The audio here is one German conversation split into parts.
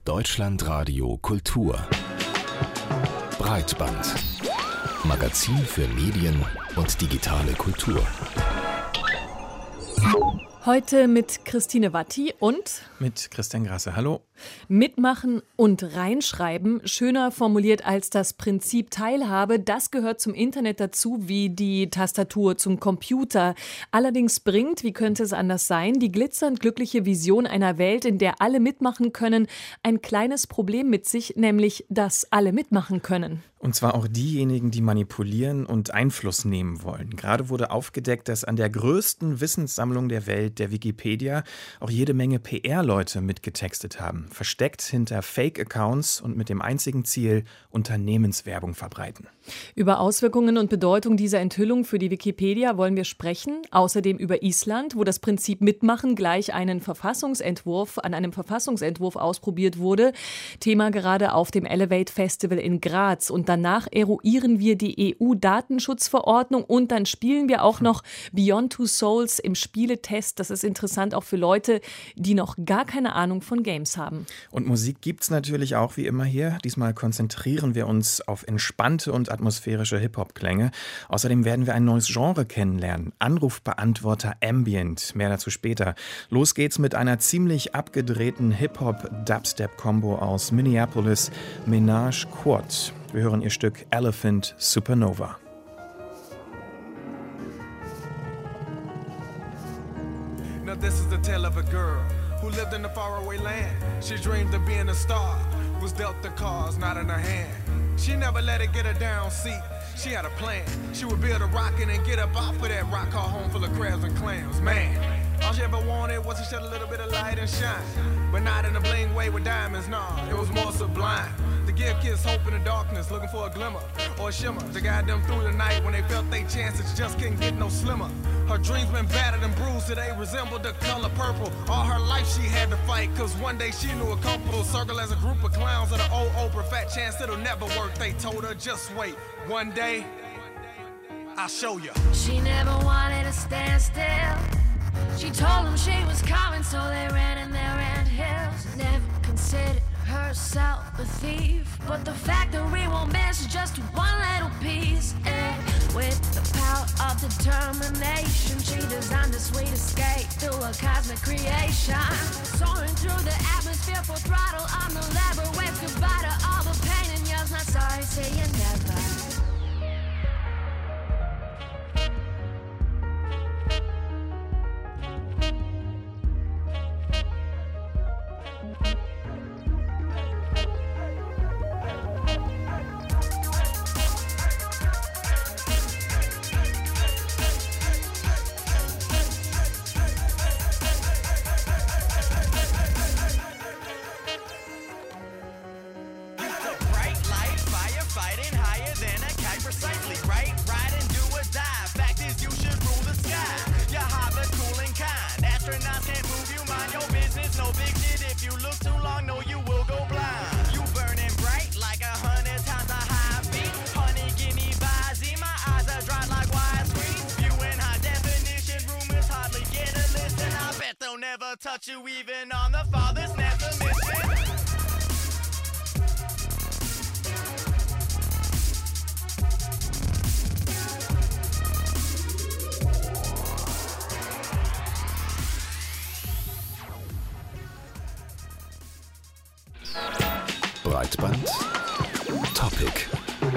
Deutschlandradio Kultur. Breitband. Magazin für Medien und digitale Kultur. Heute mit Christine Watti und mit Christian Grasse. Hallo. Mitmachen und reinschreiben, schöner formuliert als das Prinzip Teilhabe, das gehört zum Internet dazu wie die Tastatur zum Computer. Allerdings bringt, wie könnte es anders sein, die glitzernd glückliche Vision einer Welt, in der alle mitmachen können, ein kleines Problem mit sich, nämlich, dass alle mitmachen können. Und zwar auch diejenigen, die manipulieren und Einfluss nehmen wollen. Gerade wurde aufgedeckt, dass an der größten Wissenssammlung der Welt, der Wikipedia, auch jede Menge PR-Leute mitgetextet haben. Versteckt hinter Fake-Accounts und mit dem einzigen Ziel, Unternehmenswerbung verbreiten. Über Auswirkungen und Bedeutung dieser Enthüllung für die Wikipedia wollen wir sprechen. Außerdem über Island, wo das Prinzip Mitmachen gleich an einem Verfassungsentwurf ausprobiert wurde. Thema gerade auf dem Elevate Festival in Graz. Und danach eruieren wir die EU-Datenschutzverordnung und dann spielen wir auch noch Beyond Two Souls im Spieletest. Das ist interessant auch für Leute, die noch gar keine Ahnung von Games haben. Und Musik gibt's natürlich auch wie immer hier. Diesmal konzentrieren wir uns auf entspannte und atmosphärische Hip-Hop-Klänge. Außerdem werden wir ein neues Genre kennenlernen. Anrufbeantworter Ambient. Mehr dazu später. Los geht's mit einer ziemlich abgedrehten Hip-Hop-Dubstep-Kombo aus Minneapolis, Menage Quad. Wir hören ihr Stück Elephant Supernova. Now this is the tale of a girl who lived in a faraway land. She dreamed of being a star, was dealt the cards not in her hand. She never let it get her down, see, she had a plan. She would build a rocket and get up off of that rock, call home full of crabs and clams. Man, all she ever wanted was to shed a little bit of light and shine. But not in a bling way with diamonds, nah, it was more sublime. To give kids hope in the darkness, looking for a glimmer or a shimmer to guide them through the night when they felt their chances just couldn't get no slimmer. Her dreams been battered and bruised, today resembled the color purple. All her life she had to fight, cause one day she knew a couple will circle as a group of clowns at an old Oprah. Fat chance it'll never work, they told her just wait. One day, I'll show you. She never wanted to stand still. She told them she was coming, so they ran in their anthills. Never considered herself a thief, but the factory won't miss just one little piece. And with the power of determination, she designed a sweet escape through a cosmic creation. Soaring through the atmosphere, full throttle on the lever, waves goodbye to all the pain and yours. Not sorry, say you never. Touch you even on the farthest net of mission. Breitband Topic.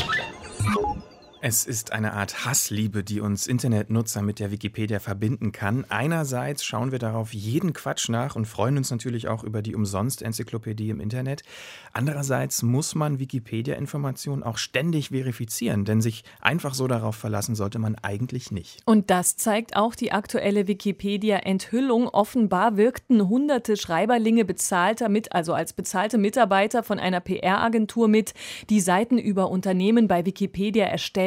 Es ist eine Art Hassliebe, die uns Internetnutzer mit der Wikipedia verbinden kann. Einerseits schauen wir darauf jeden Quatsch nach und freuen uns natürlich auch über die Umsonst-Enzyklopädie im Internet. Andererseits muss man Wikipedia-Informationen auch ständig verifizieren, denn sich einfach so darauf verlassen sollte man eigentlich nicht. Und das zeigt auch die aktuelle Wikipedia-Enthüllung. Offenbar wirkten hunderte Schreiberlinge als bezahlte Mitarbeiter von einer PR-Agentur mit, die Seiten über Unternehmen bei Wikipedia erstellt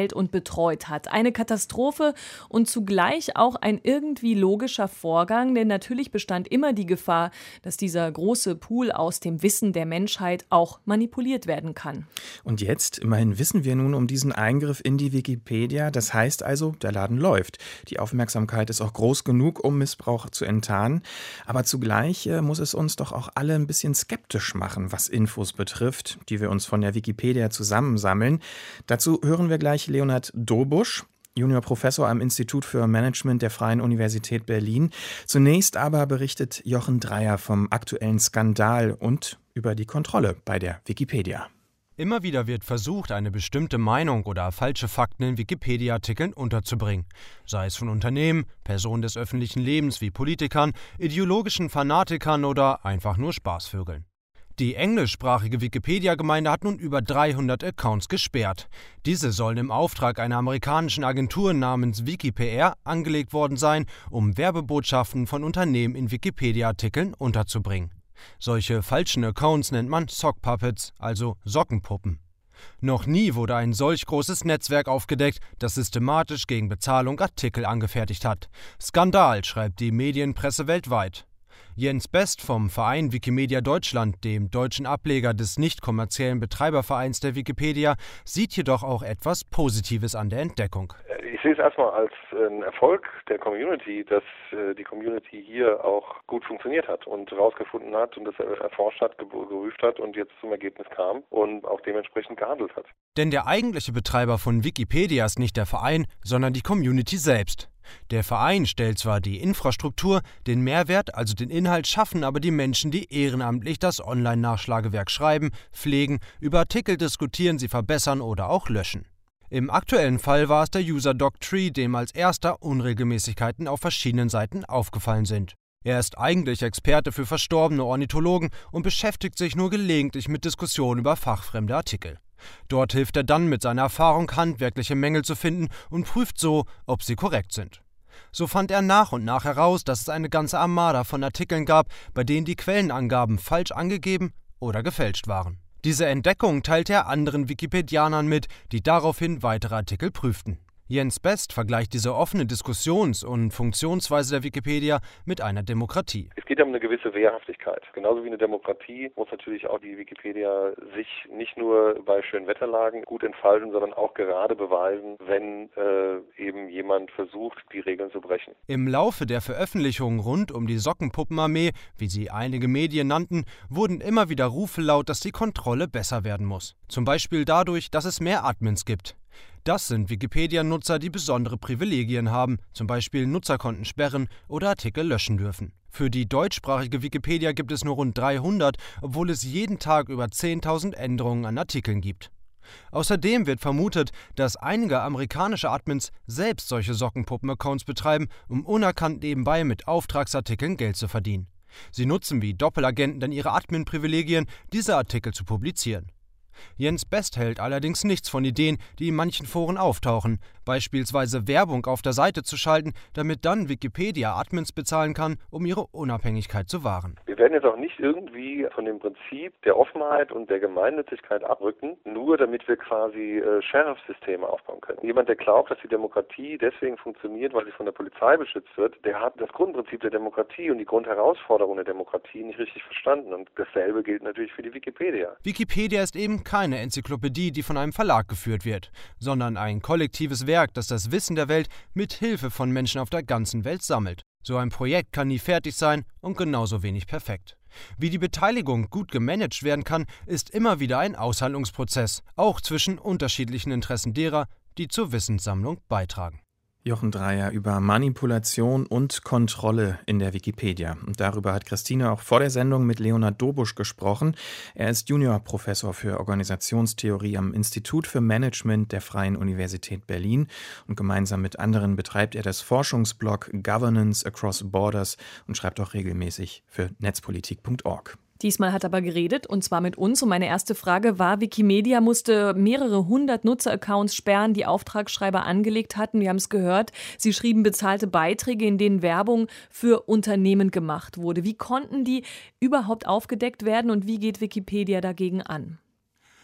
erstellt und betreut hat. Eine Katastrophe und zugleich auch ein irgendwie logischer Vorgang, denn natürlich bestand immer die Gefahr, dass dieser große Pool aus dem Wissen der Menschheit auch manipuliert werden kann. Und jetzt, immerhin wissen wir nun um diesen Eingriff in die Wikipedia. Das heißt also, der Laden läuft. Die Aufmerksamkeit ist auch groß genug, um Missbrauch zu enttarnen. Aber zugleich muss es uns doch auch alle ein bisschen skeptisch machen, was Infos betrifft, die wir uns von der Wikipedia zusammensammeln. Dazu hören wir gleich Leonhard Dobusch, Juniorprofessor am Institut für Management der Freien Universität Berlin. Zunächst aber berichtet Jochen Dreyer vom aktuellen Skandal und über die Kontrolle bei der Wikipedia. Immer wieder wird versucht, eine bestimmte Meinung oder falsche Fakten in Wikipedia-Artikeln unterzubringen. Sei es von Unternehmen, Personen des öffentlichen Lebens wie Politikern, ideologischen Fanatikern oder einfach nur Spaßvögeln. Die englischsprachige Wikipedia-Gemeinde hat nun über 300 Accounts gesperrt. Diese sollen im Auftrag einer amerikanischen Agentur namens WikiPR angelegt worden sein, um Werbebotschaften von Unternehmen in Wikipedia-Artikeln unterzubringen. Solche falschen Accounts nennt man Sock Puppets, also Sockenpuppen. Noch nie wurde ein solch großes Netzwerk aufgedeckt, das systematisch gegen Bezahlung Artikel angefertigt hat. Skandal, schreibt die Medienpresse weltweit. Jens Best vom Verein Wikimedia Deutschland, dem deutschen Ableger des nicht kommerziellen Betreibervereins der Wikipedia, sieht jedoch auch etwas Positives an der Entdeckung. Ich sehe es erstmal als einen Erfolg der Community, dass die Community hier auch gut funktioniert hat und herausgefunden hat und das erforscht hat, geprüft hat und jetzt zum Ergebnis kam und auch dementsprechend gehandelt hat. Denn der eigentliche Betreiber von Wikipedia ist nicht der Verein, sondern die Community selbst. Der Verein stellt zwar die Infrastruktur, den Mehrwert, also den Inhalt, schaffen aber die Menschen, die ehrenamtlich das Online-Nachschlagewerk schreiben, pflegen, über Artikel diskutieren, sie verbessern oder auch löschen. Im aktuellen Fall war es der User Doctree, dem als erster Unregelmäßigkeiten auf verschiedenen Seiten aufgefallen sind. Er ist eigentlich Experte für verstorbene Ornithologen und beschäftigt sich nur gelegentlich mit Diskussionen über fachfremde Artikel. Dort hilft er dann mit seiner Erfahrung, handwerkliche Mängel zu finden und prüft so, ob sie korrekt sind. So fand er nach und nach heraus, dass es eine ganze Armada von Artikeln gab, bei denen die Quellenangaben falsch angegeben oder gefälscht waren. Diese Entdeckung teilte er anderen Wikipedianern mit, die daraufhin weitere Artikel prüften. Jens Best vergleicht diese offene Diskussions- und Funktionsweise der Wikipedia mit einer Demokratie. Es geht um eine gewisse Wehrhaftigkeit. Genauso wie eine Demokratie muss natürlich auch die Wikipedia sich nicht nur bei schönen Wetterlagen gut entfalten, sondern auch gerade beweisen, wenn eben jemand versucht, die Regeln zu brechen. Im Laufe der Veröffentlichungen rund um die Sockenpuppenarmee, wie sie einige Medien nannten, wurden immer wieder Rufe laut, dass die Kontrolle besser werden muss. Zum Beispiel dadurch, dass es mehr Admins gibt. Das sind Wikipedia-Nutzer, die besondere Privilegien haben, zum Beispiel Nutzerkonten sperren oder Artikel löschen dürfen. Für die deutschsprachige Wikipedia gibt es nur rund 300, obwohl es jeden Tag über 10.000 Änderungen an Artikeln gibt. Außerdem wird vermutet, dass einige amerikanische Admins selbst solche Sockenpuppen-Accounts betreiben, um unerkannt nebenbei mit Auftragsartikeln Geld zu verdienen. Sie nutzen wie Doppelagenten dann ihre Admin-Privilegien, diese Artikel zu publizieren. Jens Best hält allerdings nichts von Ideen, die in manchen Foren auftauchen, beispielsweise Werbung auf der Seite zu schalten, damit dann Wikipedia Admins bezahlen kann, um ihre Unabhängigkeit zu wahren. Wir werden jetzt auch nicht irgendwie von dem Prinzip der Offenheit und der Gemeinnützigkeit abrücken, nur damit wir quasi Sheriff-Systeme aufbauen können. Jemand, der glaubt, dass die Demokratie deswegen funktioniert, weil sie von der Polizei beschützt wird, der hat das Grundprinzip der Demokratie und die Grundherausforderung der Demokratie nicht richtig verstanden. Und dasselbe gilt natürlich für die Wikipedia. Wikipedia ist eben keine Enzyklopädie, die von einem Verlag geführt wird, sondern ein kollektives Werk, das das Wissen der Welt mit Hilfe von Menschen auf der ganzen Welt sammelt. So ein Projekt kann nie fertig sein und genauso wenig perfekt. Wie die Beteiligung gut gemanagt werden kann, ist immer wieder ein Aushandlungsprozess, auch zwischen unterschiedlichen Interessen derer, die zur Wissenssammlung beitragen. Jochen Dreyer über Manipulation und Kontrolle in der Wikipedia. Und darüber hat Christine auch vor der Sendung mit Leonhard Dobusch gesprochen. Er ist Juniorprofessor für Organisationstheorie am Institut für Management der Freien Universität Berlin. Und gemeinsam mit anderen betreibt er das Forschungsblog Governance Across Borders und schreibt auch regelmäßig für netzpolitik.org. Diesmal hat er aber geredet, und zwar mit uns. Und meine erste Frage war, Wikimedia musste mehrere hundert Nutzeraccounts sperren, die Auftragsschreiber angelegt hatten. Wir haben es gehört, sie schrieben bezahlte Beiträge, in denen Werbung für Unternehmen gemacht wurde. Wie konnten die überhaupt aufgedeckt werden und wie geht Wikipedia dagegen an?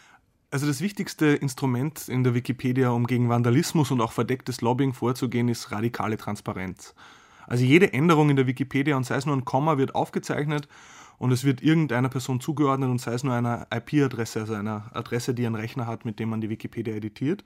Also das wichtigste Instrument in der Wikipedia, um gegen Vandalismus und auch verdecktes Lobbying vorzugehen, ist radikale Transparenz. Also jede Änderung in der Wikipedia, und sei es nur ein Komma, wird aufgezeichnet und es wird irgendeiner Person zugeordnet und sei es nur einer IP-Adresse, also einer Adresse, die einen Rechner hat, mit dem man die Wikipedia editiert.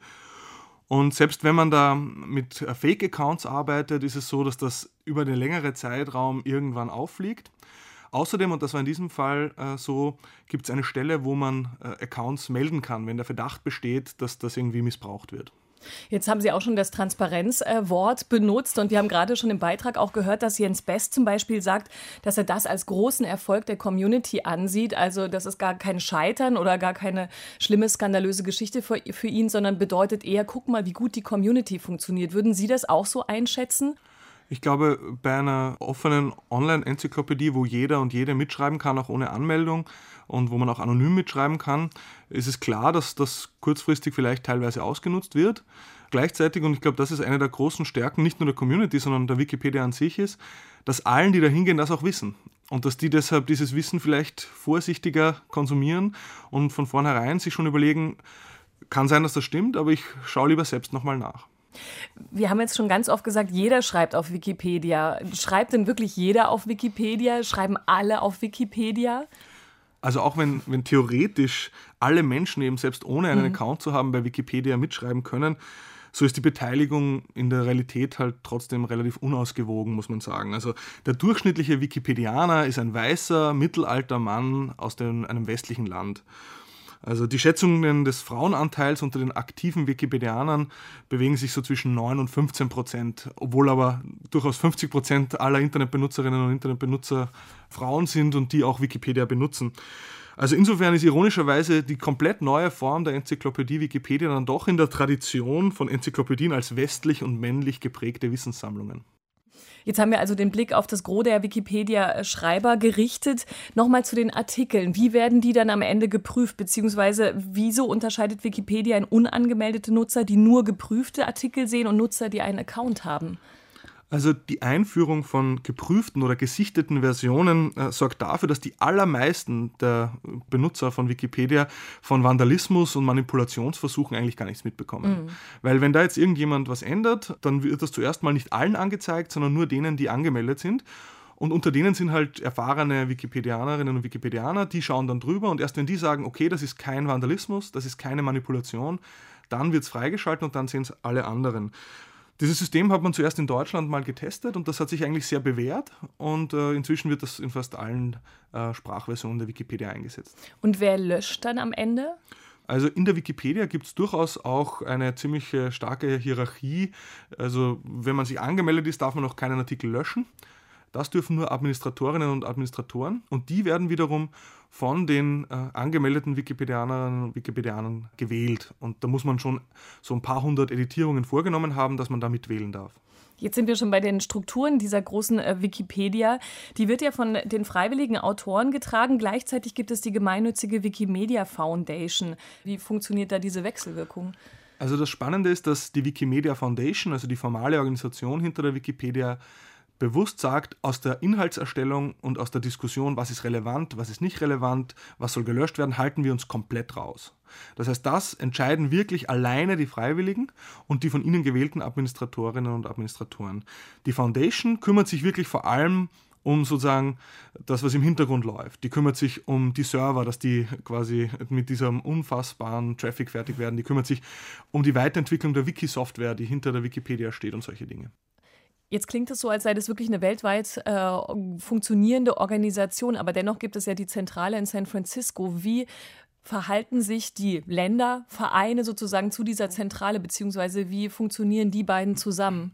Und selbst wenn man da mit Fake-Accounts arbeitet, ist es so, dass das über den längeren Zeitraum irgendwann auffliegt. Außerdem, und das war in diesem Fall so, gibt es eine Stelle, wo man Accounts melden kann, wenn der Verdacht besteht, dass das irgendwie missbraucht wird. Jetzt haben Sie auch schon das Transparenzwort benutzt und wir haben gerade schon im Beitrag auch gehört, dass Jens Best zum Beispiel sagt, dass er das als großen Erfolg der Community ansieht. Also das ist gar kein Scheitern oder gar keine schlimme, skandalöse Geschichte für ihn, sondern bedeutet eher, guck mal, wie gut die Community funktioniert. Würden Sie das auch so einschätzen? Ich glaube, bei einer offenen Online-Enzyklopädie, wo jeder und jede mitschreiben kann, auch ohne Anmeldung und wo man auch anonym mitschreiben kann, ist es klar, dass das kurzfristig vielleicht teilweise ausgenutzt wird. Gleichzeitig, und ich glaube, das ist eine der großen Stärken, nicht nur der Community, sondern der Wikipedia an sich ist, dass allen, die da hingehen, das auch wissen. Und dass die deshalb dieses Wissen vielleicht vorsichtiger konsumieren und von vornherein sich schon überlegen, kann sein, dass das stimmt, aber ich schaue lieber selbst nochmal nach. Wir haben jetzt schon ganz oft gesagt, jeder schreibt auf Wikipedia. Schreibt denn wirklich jeder auf Wikipedia? Schreiben alle auf Wikipedia? Also auch wenn theoretisch alle Menschen eben selbst ohne einen Account zu haben bei Wikipedia mitschreiben können, so ist die Beteiligung in der Realität halt trotzdem relativ unausgewogen, muss man sagen. Also der durchschnittliche Wikipedianer ist ein weißer, mittelalter Mann aus einem westlichen Land. Also die Schätzungen des Frauenanteils unter den aktiven Wikipedianern bewegen sich so zwischen 9 und 15%, obwohl aber durchaus 50% aller Internetbenutzerinnen und Internetbenutzer Frauen sind und die auch Wikipedia benutzen. Also insofern ist ironischerweise die komplett neue Form der Enzyklopädie Wikipedia dann doch in der Tradition von Enzyklopädien als westlich und männlich geprägte Wissenssammlungen. Jetzt haben wir also den Blick auf das Gros der Wikipedia-Schreiber gerichtet. Nochmal zu den Artikeln. Wie werden die dann am Ende geprüft? Beziehungsweise wieso unterscheidet Wikipedia in unangemeldete Nutzer, die nur geprüfte Artikel sehen, und Nutzer, die einen Account haben? Also die Einführung von geprüften oder gesichteten Versionen sorgt dafür, dass die allermeisten der Benutzer von Wikipedia von Vandalismus und Manipulationsversuchen eigentlich gar nichts mitbekommen. Weil wenn da jetzt irgendjemand was ändert, dann wird das zuerst mal nicht allen angezeigt, sondern nur denen, die angemeldet sind. Und unter denen sind halt erfahrene Wikipedianerinnen und Wikipedianer, die schauen dann drüber und erst wenn die sagen, okay, das ist kein Vandalismus, das ist keine Manipulation, dann wird es freigeschaltet und dann sehen es alle anderen. Dieses System hat man zuerst in Deutschland mal getestet und das hat sich eigentlich sehr bewährt und inzwischen wird das in fast allen Sprachversionen der Wikipedia eingesetzt. Und wer löscht dann am Ende? Also in der Wikipedia gibt es durchaus auch eine ziemlich starke Hierarchie. Also wenn man sich angemeldet ist, darf man auch keinen Artikel löschen. Das dürfen nur Administratorinnen und Administratoren und die werden wiederum von den angemeldeten Wikipedianerinnen und Wikipedianern gewählt. Und da muss man schon so ein paar hundert Editierungen vorgenommen haben, dass man da mitwählen darf. Jetzt sind wir schon bei den Strukturen dieser großen Wikipedia. Die wird ja von den freiwilligen Autoren getragen. Gleichzeitig gibt es die gemeinnützige Wikimedia Foundation. Wie funktioniert da diese Wechselwirkung? Also das Spannende ist, dass die Wikimedia Foundation, also die formale Organisation hinter der Wikipedia, bewusst sagt, aus der Inhaltserstellung und aus der Diskussion, was ist relevant, was ist nicht relevant, was soll gelöscht werden, halten wir uns komplett raus. Das heißt, das entscheiden wirklich alleine die Freiwilligen und die von ihnen gewählten Administratorinnen und Administratoren. Die Foundation kümmert sich wirklich vor allem um sozusagen das, was im Hintergrund läuft. Die kümmert sich um die Server, dass die quasi mit diesem unfassbaren Traffic fertig werden. Die kümmert sich um die Weiterentwicklung der Wiki-Software, die hinter der Wikipedia steht und solche Dinge. Jetzt klingt es so, als sei das wirklich eine weltweit funktionierende Organisation, aber dennoch gibt es ja die Zentrale in San Francisco. Wie verhalten sich die Länder, Vereine sozusagen zu dieser Zentrale, beziehungsweise wie funktionieren die beiden zusammen?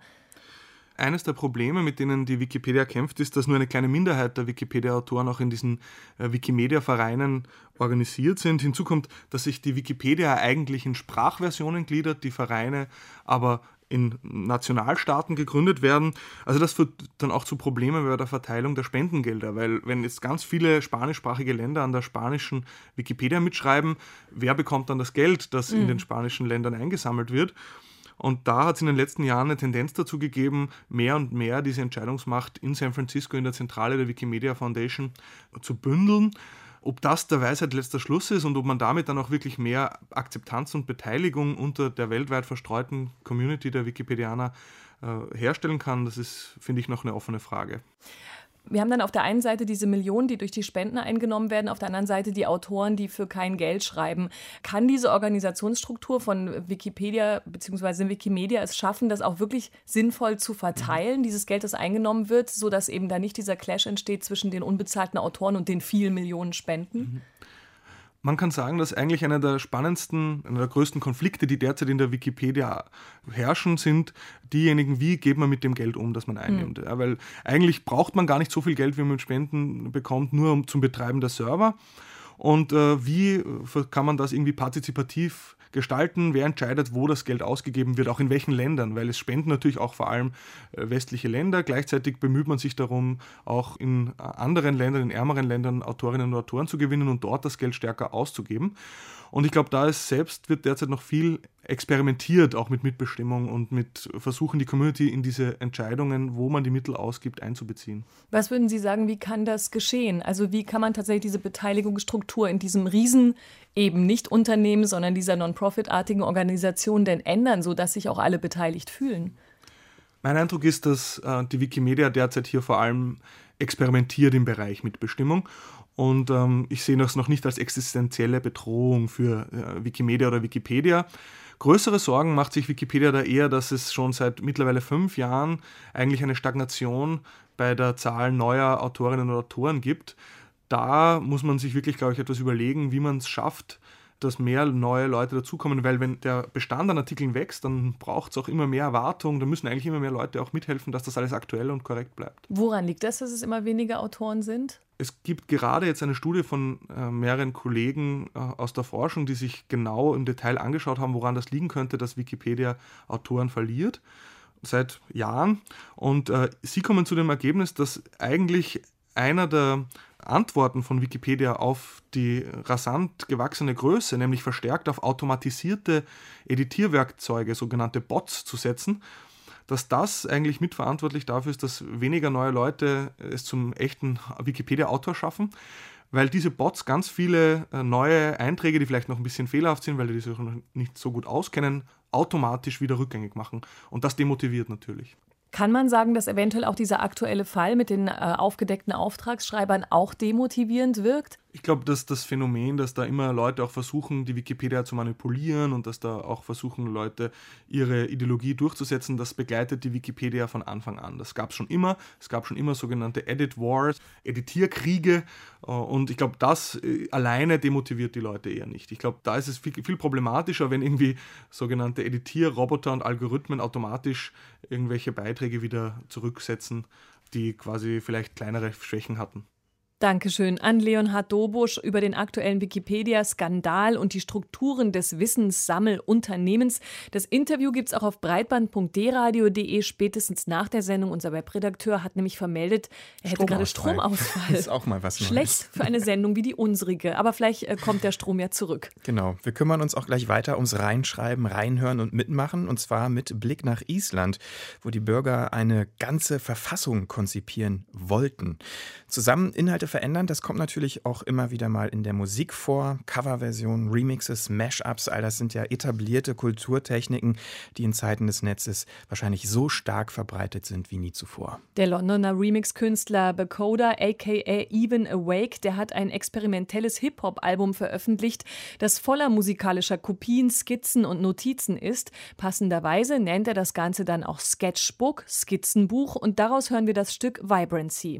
Eines der Probleme, mit denen die Wikipedia kämpft, ist, dass nur eine kleine Minderheit der Wikipedia-Autoren auch in diesen Wikimedia-Vereinen organisiert sind. Hinzu kommt, dass sich die Wikipedia eigentlich in Sprachversionen gliedert, die Vereine aber in Nationalstaaten gegründet werden. Also das führt dann auch zu Problemen bei der Verteilung der Spendengelder, weil wenn jetzt ganz viele spanischsprachige Länder an der spanischen Wikipedia mitschreiben, wer bekommt dann das Geld, das in den spanischen Ländern eingesammelt wird? Und da hat es in den letzten Jahren eine Tendenz dazu gegeben, mehr und mehr diese Entscheidungsmacht in San Francisco in der Zentrale der Wikimedia Foundation zu bündeln. Ob das der Weisheit letzter Schluss ist und ob man damit dann auch wirklich mehr Akzeptanz und Beteiligung unter der weltweit verstreuten Community der Wikipedianer herstellen kann, das ist, finde ich, noch eine offene Frage. Wir haben dann auf der einen Seite diese Millionen, die durch die Spenden eingenommen werden, auf der anderen Seite die Autoren, die für kein Geld schreiben. Kann diese Organisationsstruktur von Wikipedia bzw. Wikimedia es schaffen, das auch wirklich sinnvoll zu verteilen, dieses Geld, das eingenommen wird, sodass eben da nicht dieser Clash entsteht zwischen den unbezahlten Autoren und den vielen Millionen Spenden? Man kann sagen, dass eigentlich einer der größten Konflikte, die derzeit in der Wikipedia herrschen, sind diejenigen, wie geht man mit dem Geld um, das man einnimmt. Ja, weil eigentlich braucht man gar nicht so viel Geld, wie man mit Spenden bekommt, nur zum Betreiben der Server. Und wie kann man das irgendwie partizipativ gestalten? Wer entscheidet, wo das Geld ausgegeben wird, auch in welchen Ländern? Weil es spenden natürlich auch vor allem westliche Länder. Gleichzeitig bemüht man sich darum, auch in anderen Ländern, in ärmeren Ländern Autorinnen und Autoren zu gewinnen und dort das Geld stärker auszugeben. Und ich glaube, wird derzeit noch viel experimentiert, auch mit Mitbestimmung und mit Versuchen, die Community in diese Entscheidungen, wo man die Mittel ausgibt, einzubeziehen. Was würden Sie sagen, wie kann das geschehen? Also wie kann man tatsächlich diese Beteiligungsstruktur in diesem Riesen eben nicht Unternehmen, sondern dieser Non-Profit-artigen Organisation denn ändern, sodass sich auch alle beteiligt fühlen? Mein Eindruck ist, dass die Wikimedia derzeit hier vor allem experimentiert im Bereich Mitbestimmung. Und ich sehe das noch nicht als existenzielle Bedrohung für Wikimedia oder Wikipedia. Größere Sorgen macht sich Wikipedia da eher, dass es schon seit mittlerweile 5 Jahren eigentlich eine Stagnation bei der Zahl neuer Autorinnen und Autoren gibt. Da muss man sich wirklich, glaube ich, etwas überlegen, wie man es schafft, dass mehr neue Leute dazukommen, weil wenn der Bestand an Artikeln wächst, dann braucht es auch immer mehr Erwartung, da müssen eigentlich immer mehr Leute auch mithelfen, dass das alles aktuell und korrekt bleibt. Woran liegt das, dass es immer weniger Autoren sind? Es gibt gerade jetzt eine Studie von mehreren Kollegen aus der Forschung, die sich genau im Detail angeschaut haben, woran das liegen könnte, dass Wikipedia Autoren verliert, seit Jahren. Und sie kommen zu dem Ergebnis, dass eigentlich einer der Antworten von Wikipedia auf die rasant gewachsene Größe, nämlich verstärkt auf automatisierte Editierwerkzeuge, sogenannte Bots, zu setzen, dass das eigentlich mitverantwortlich dafür ist, dass weniger neue Leute es zum echten Wikipedia-Autor schaffen, weil diese Bots ganz viele neue Einträge, die vielleicht noch ein bisschen fehlerhaft sind, weil die sich noch nicht so gut auskennen, automatisch wieder rückgängig machen. Und das demotiviert natürlich. Kann man sagen, dass eventuell auch dieser aktuelle Fall mit den aufgedeckten Auftragsschreibern auch demotivierend wirkt? Ich glaube, dass das Phänomen, dass da immer Leute auch versuchen, die Wikipedia zu manipulieren und dass da auch versuchen, Leute ihre Ideologie durchzusetzen, das begleitet die Wikipedia von Anfang an. Das gab es schon immer. Es gab schon immer sogenannte Edit Wars, Editierkriege, und ich glaube, das alleine demotiviert die Leute eher nicht. Ich glaube, da ist es viel problematischer, wenn irgendwie sogenannte Editierroboter und Algorithmen automatisch irgendwelche Beiträge wieder zurücksetzen, die quasi vielleicht kleinere Schwächen hatten. Dankeschön an Leonhard Dobusch über den aktuellen Wikipedia-Skandal und die Strukturen des Wissenssammelunternehmens. Das Interview gibt es auch auf breitband.dradio.de spätestens nach der Sendung. Unser Webredakteur hat nämlich vermeldet, er hätte gerade Stromausfall. Das ist auch mal was Neues. Schlecht für eine Sendung wie die unsrige, aber vielleicht kommt der Strom ja zurück. Genau, wir kümmern uns auch gleich weiter ums Reinschreiben, Reinhören und Mitmachen, und zwar mit Blick nach Island, wo die Bürger eine ganze Verfassung konzipieren wollten. Zusammen Inhalte verändern, das kommt natürlich auch immer wieder mal in der Musik vor. Coverversionen, Remixes, Mashups, all das sind ja etablierte Kulturtechniken, die in Zeiten des Netzes wahrscheinlich so stark verbreitet sind wie nie zuvor. Der Londoner Remix-Künstler Becoda, aka Even Awake, der hat ein experimentelles Hip-Hop-Album veröffentlicht, das voller musikalischer Kopien, Skizzen und Notizen ist. Passenderweise nennt er das Ganze dann auch Sketchbook, Skizzenbuch, und daraus hören wir das Stück Vibrancy.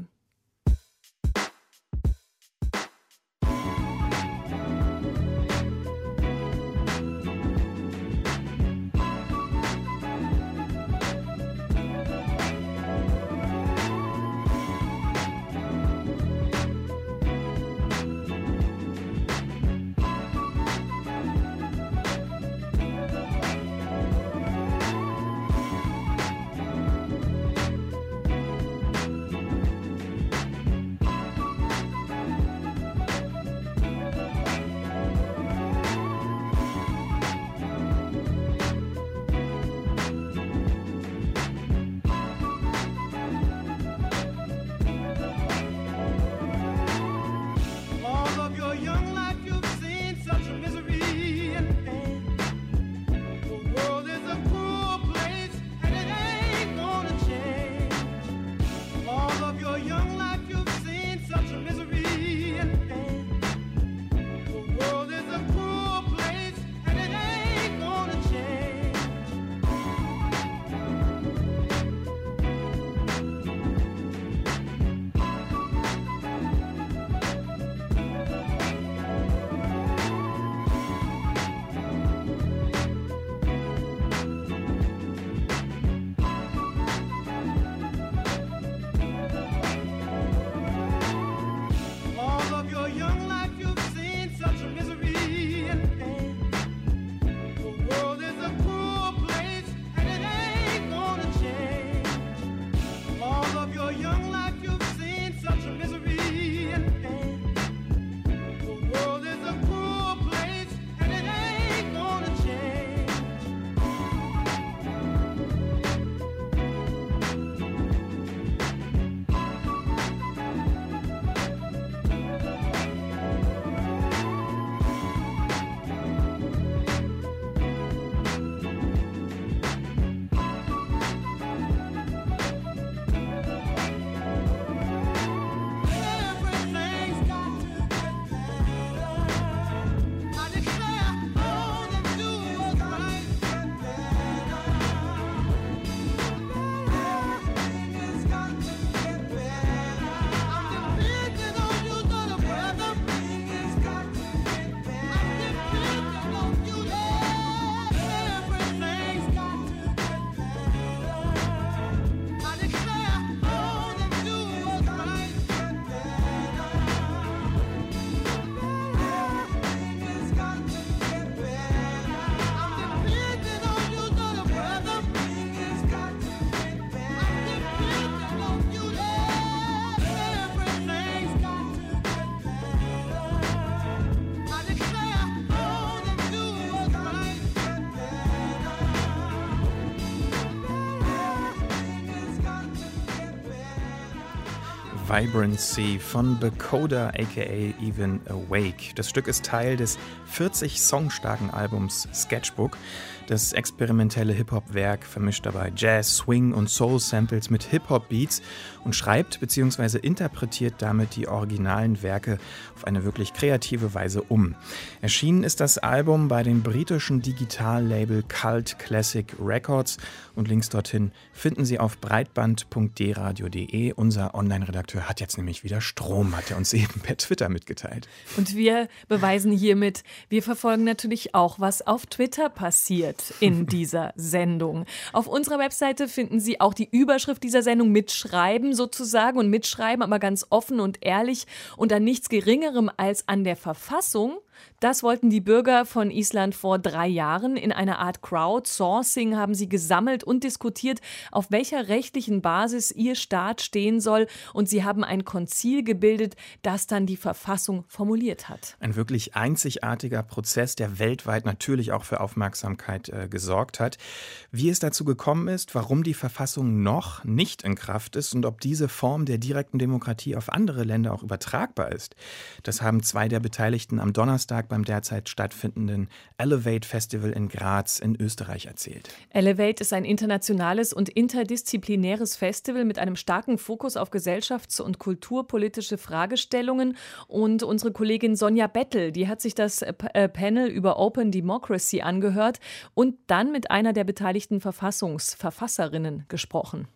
Vibrancy von Becoder aka Even Awake. Das Stück ist Teil des 40 songstarken Albums Sketchbook. Das experimentelle Hip-Hop-Werk vermischt dabei Jazz, Swing und Soul-Samples mit Hip-Hop-Beats und schreibt bzw. interpretiert damit die originalen Werke auf eine wirklich kreative Weise um. Erschienen ist das Album bei dem britischen Digitallabel Cult Classic Records und Links dorthin finden Sie auf breitband.dradio.de. Unser Online-Redakteur hat jetzt nämlich wieder Strom, hat er uns eben per Twitter mitgeteilt. Und wir beweisen hiermit, wir verfolgen natürlich auch, was auf Twitter passiert in dieser Sendung. Auf unserer Webseite finden Sie auch die Überschrift dieser Sendung mitschreiben sozusagen und mitschreiben, aber ganz offen und ehrlich und an nichts Geringerem als an der Verfassung. Das wollten die Bürger von Island vor 3 Jahren. In einer Art Crowdsourcing haben sie gesammelt und diskutiert, auf welcher rechtlichen Basis ihr Staat stehen soll. Und sie haben ein Konzil gebildet, das dann die Verfassung formuliert hat. Ein wirklich einzigartiger Prozess, der weltweit natürlich auch für Aufmerksamkeit gesorgt hat. Wie es dazu gekommen ist, warum die Verfassung noch nicht in Kraft ist und ob diese Form der direkten Demokratie auf andere Länder auch übertragbar ist, das haben 2 der Beteiligten am Donnerstag beim derzeit stattfindenden Elevate Festival in Graz in Österreich erzählt. Elevate ist ein internationales und interdisziplinäres Festival mit einem starken Fokus auf gesellschafts- und kulturpolitische Fragestellungen. Und unsere Kollegin Sonja Bettel, die hat sich das Panel über Open Democracy angehört und dann mit einer der beteiligten Verfasserinnen gesprochen.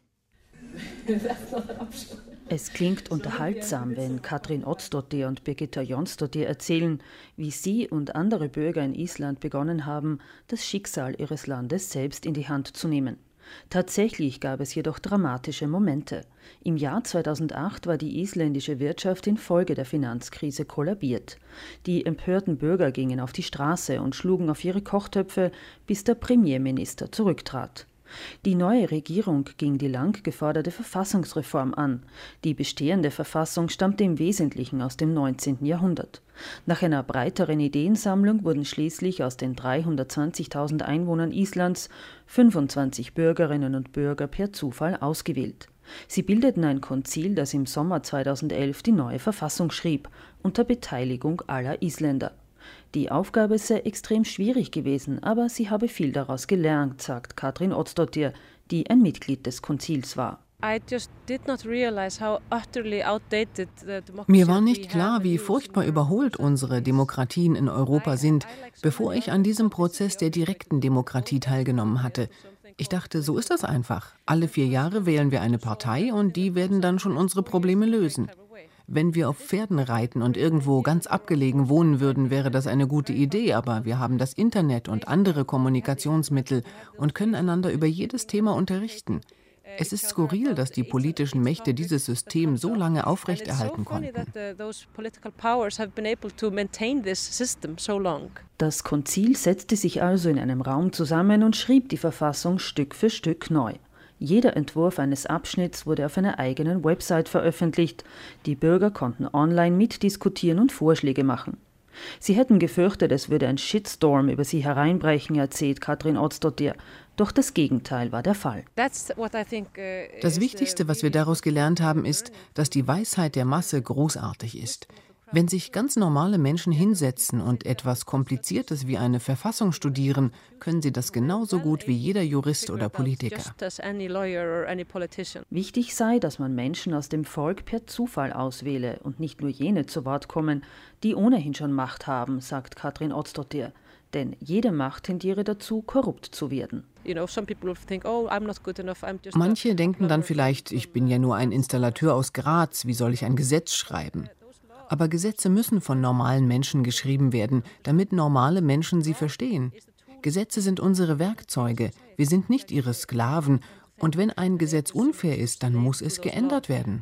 Es klingt unterhaltsam, wenn Katrin Oddsdottir und Birgitta Jonsdottir erzählen, wie sie und andere Bürger in Island begonnen haben, das Schicksal ihres Landes selbst in die Hand zu nehmen. Tatsächlich gab es jedoch dramatische Momente. Im Jahr 2008 war die isländische Wirtschaft infolge der Finanzkrise kollabiert. Die empörten Bürger gingen auf die Straße und schlugen auf ihre Kochtöpfe, bis der Premierminister zurücktrat. Die neue Regierung ging die lang geforderte Verfassungsreform an. Die bestehende Verfassung stammte im Wesentlichen aus dem 19. Jahrhundert. Nach einer breiteren Ideensammlung wurden schließlich aus den 320.000 Einwohnern Islands 25 Bürgerinnen und Bürger per Zufall ausgewählt. Sie bildeten ein Konzil, das im Sommer 2011 die neue Verfassung schrieb, unter Beteiligung aller Isländer. Die Aufgabe sei extrem schwierig gewesen, aber sie habe viel daraus gelernt, sagt Katrin Oddsdottir, die ein Mitglied des Konzils war. Mir war nicht klar, wie furchtbar überholt unsere Demokratien in Europa sind, bevor ich an diesem Prozess der direkten Demokratie teilgenommen hatte. Ich dachte, so ist das einfach. Alle 4 Jahre wählen wir eine Partei und die werden dann schon unsere Probleme lösen. Wenn wir auf Pferden reiten und irgendwo ganz abgelegen wohnen würden, wäre das eine gute Idee, aber wir haben das Internet und andere Kommunikationsmittel und können einander über jedes Thema unterrichten. Es ist skurril, dass die politischen Mächte dieses System so lange aufrechterhalten konnten. Das Konzil setzte sich also in einem Raum zusammen und schrieb die Verfassung Stück für Stück neu. Jeder Entwurf eines Abschnitts wurde auf einer eigenen Website veröffentlicht. Die Bürger konnten online mitdiskutieren und Vorschläge machen. Sie hätten gefürchtet, es würde ein Shitstorm über sie hereinbrechen, erzählt Katrin Oddsdottir. Doch das Gegenteil war der Fall. Das Wichtigste, was wir daraus gelernt haben, ist, dass die Weisheit der Masse großartig ist. Wenn sich ganz normale Menschen hinsetzen und etwas Kompliziertes wie eine Verfassung studieren, können sie das genauso gut wie jeder Jurist oder Politiker. Wichtig sei, dass man Menschen aus dem Volk per Zufall auswähle und nicht nur jene zu Wort kommen, die ohnehin schon Macht haben, sagt Katrin Oddsdottir. Denn jede Macht tendiere dazu, korrupt zu werden. Manche denken dann vielleicht, ich bin ja nur ein Installateur aus Graz, wie soll ich ein Gesetz schreiben? Aber Gesetze müssen von normalen Menschen geschrieben werden, damit normale Menschen sie verstehen. Gesetze sind unsere Werkzeuge, wir sind nicht ihre Sklaven. Und wenn ein Gesetz unfair ist, dann muss es geändert werden.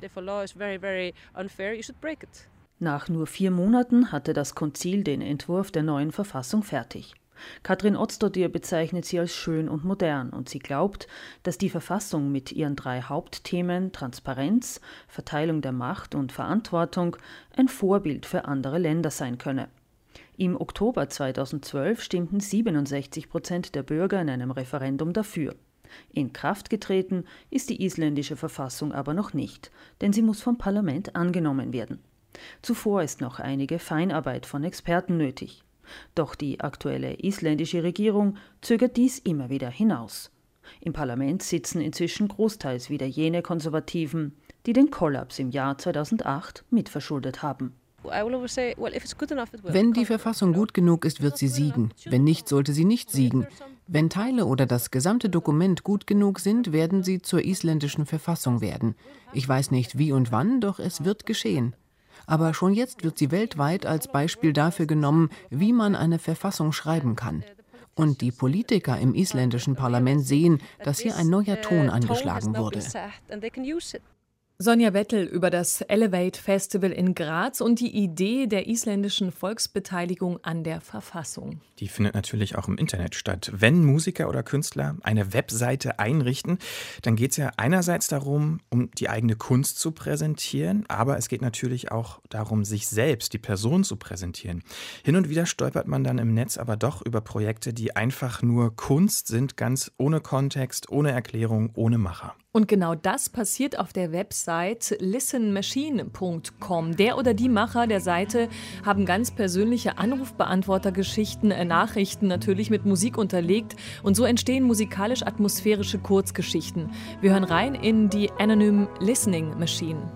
Nach nur 4 Monaten hatte das Konzil den Entwurf der neuen Verfassung fertig. Katrin Oddsdottir bezeichnet sie als schön und modern und sie glaubt, dass die Verfassung mit ihren 3 Hauptthemen Transparenz, Verteilung der Macht und Verantwortung ein Vorbild für andere Länder sein könne. Im Oktober 2012 stimmten 67% der Bürger in einem Referendum dafür. In Kraft getreten ist die isländische Verfassung aber noch nicht, denn sie muss vom Parlament angenommen werden. Zuvor ist noch einige Feinarbeit von Experten nötig. Doch die aktuelle isländische Regierung zögert dies immer wieder hinaus. Im Parlament sitzen inzwischen großteils wieder jene Konservativen, die den Kollaps im Jahr 2008 mitverschuldet haben. Wenn die Verfassung gut genug ist, wird sie siegen. Wenn nicht, sollte sie nicht siegen. Wenn Teile oder das gesamte Dokument gut genug sind, werden sie zur isländischen Verfassung werden. Ich weiß nicht wie und wann, doch es wird geschehen. Aber schon jetzt wird sie weltweit als Beispiel dafür genommen, wie man eine Verfassung schreiben kann. Und die Politiker im isländischen Parlament sehen, dass hier ein neuer Ton angeschlagen wurde. Sonja Wettel über das Elevate Festival in Graz und die Idee der isländischen Volksbeteiligung an der Verfassung. Die findet natürlich auch im Internet statt. Wenn Musiker oder Künstler eine Webseite einrichten, dann geht es ja einerseits darum, um die eigene Kunst zu präsentieren, aber es geht natürlich auch darum, sich selbst, die Person zu präsentieren. Hin und wieder stolpert man dann im Netz aber doch über Projekte, die einfach nur Kunst sind, ganz ohne Kontext, ohne Erklärung, ohne Macher. Und genau das passiert auf der Website listenmachine.com. Der oder die Macher der Seite haben ganz persönliche Anrufbeantwortergeschichten, Nachrichten natürlich mit Musik unterlegt. Und so entstehen musikalisch-atmosphärische Kurzgeschichten. Wir hören rein in die Anonym Listening Machine.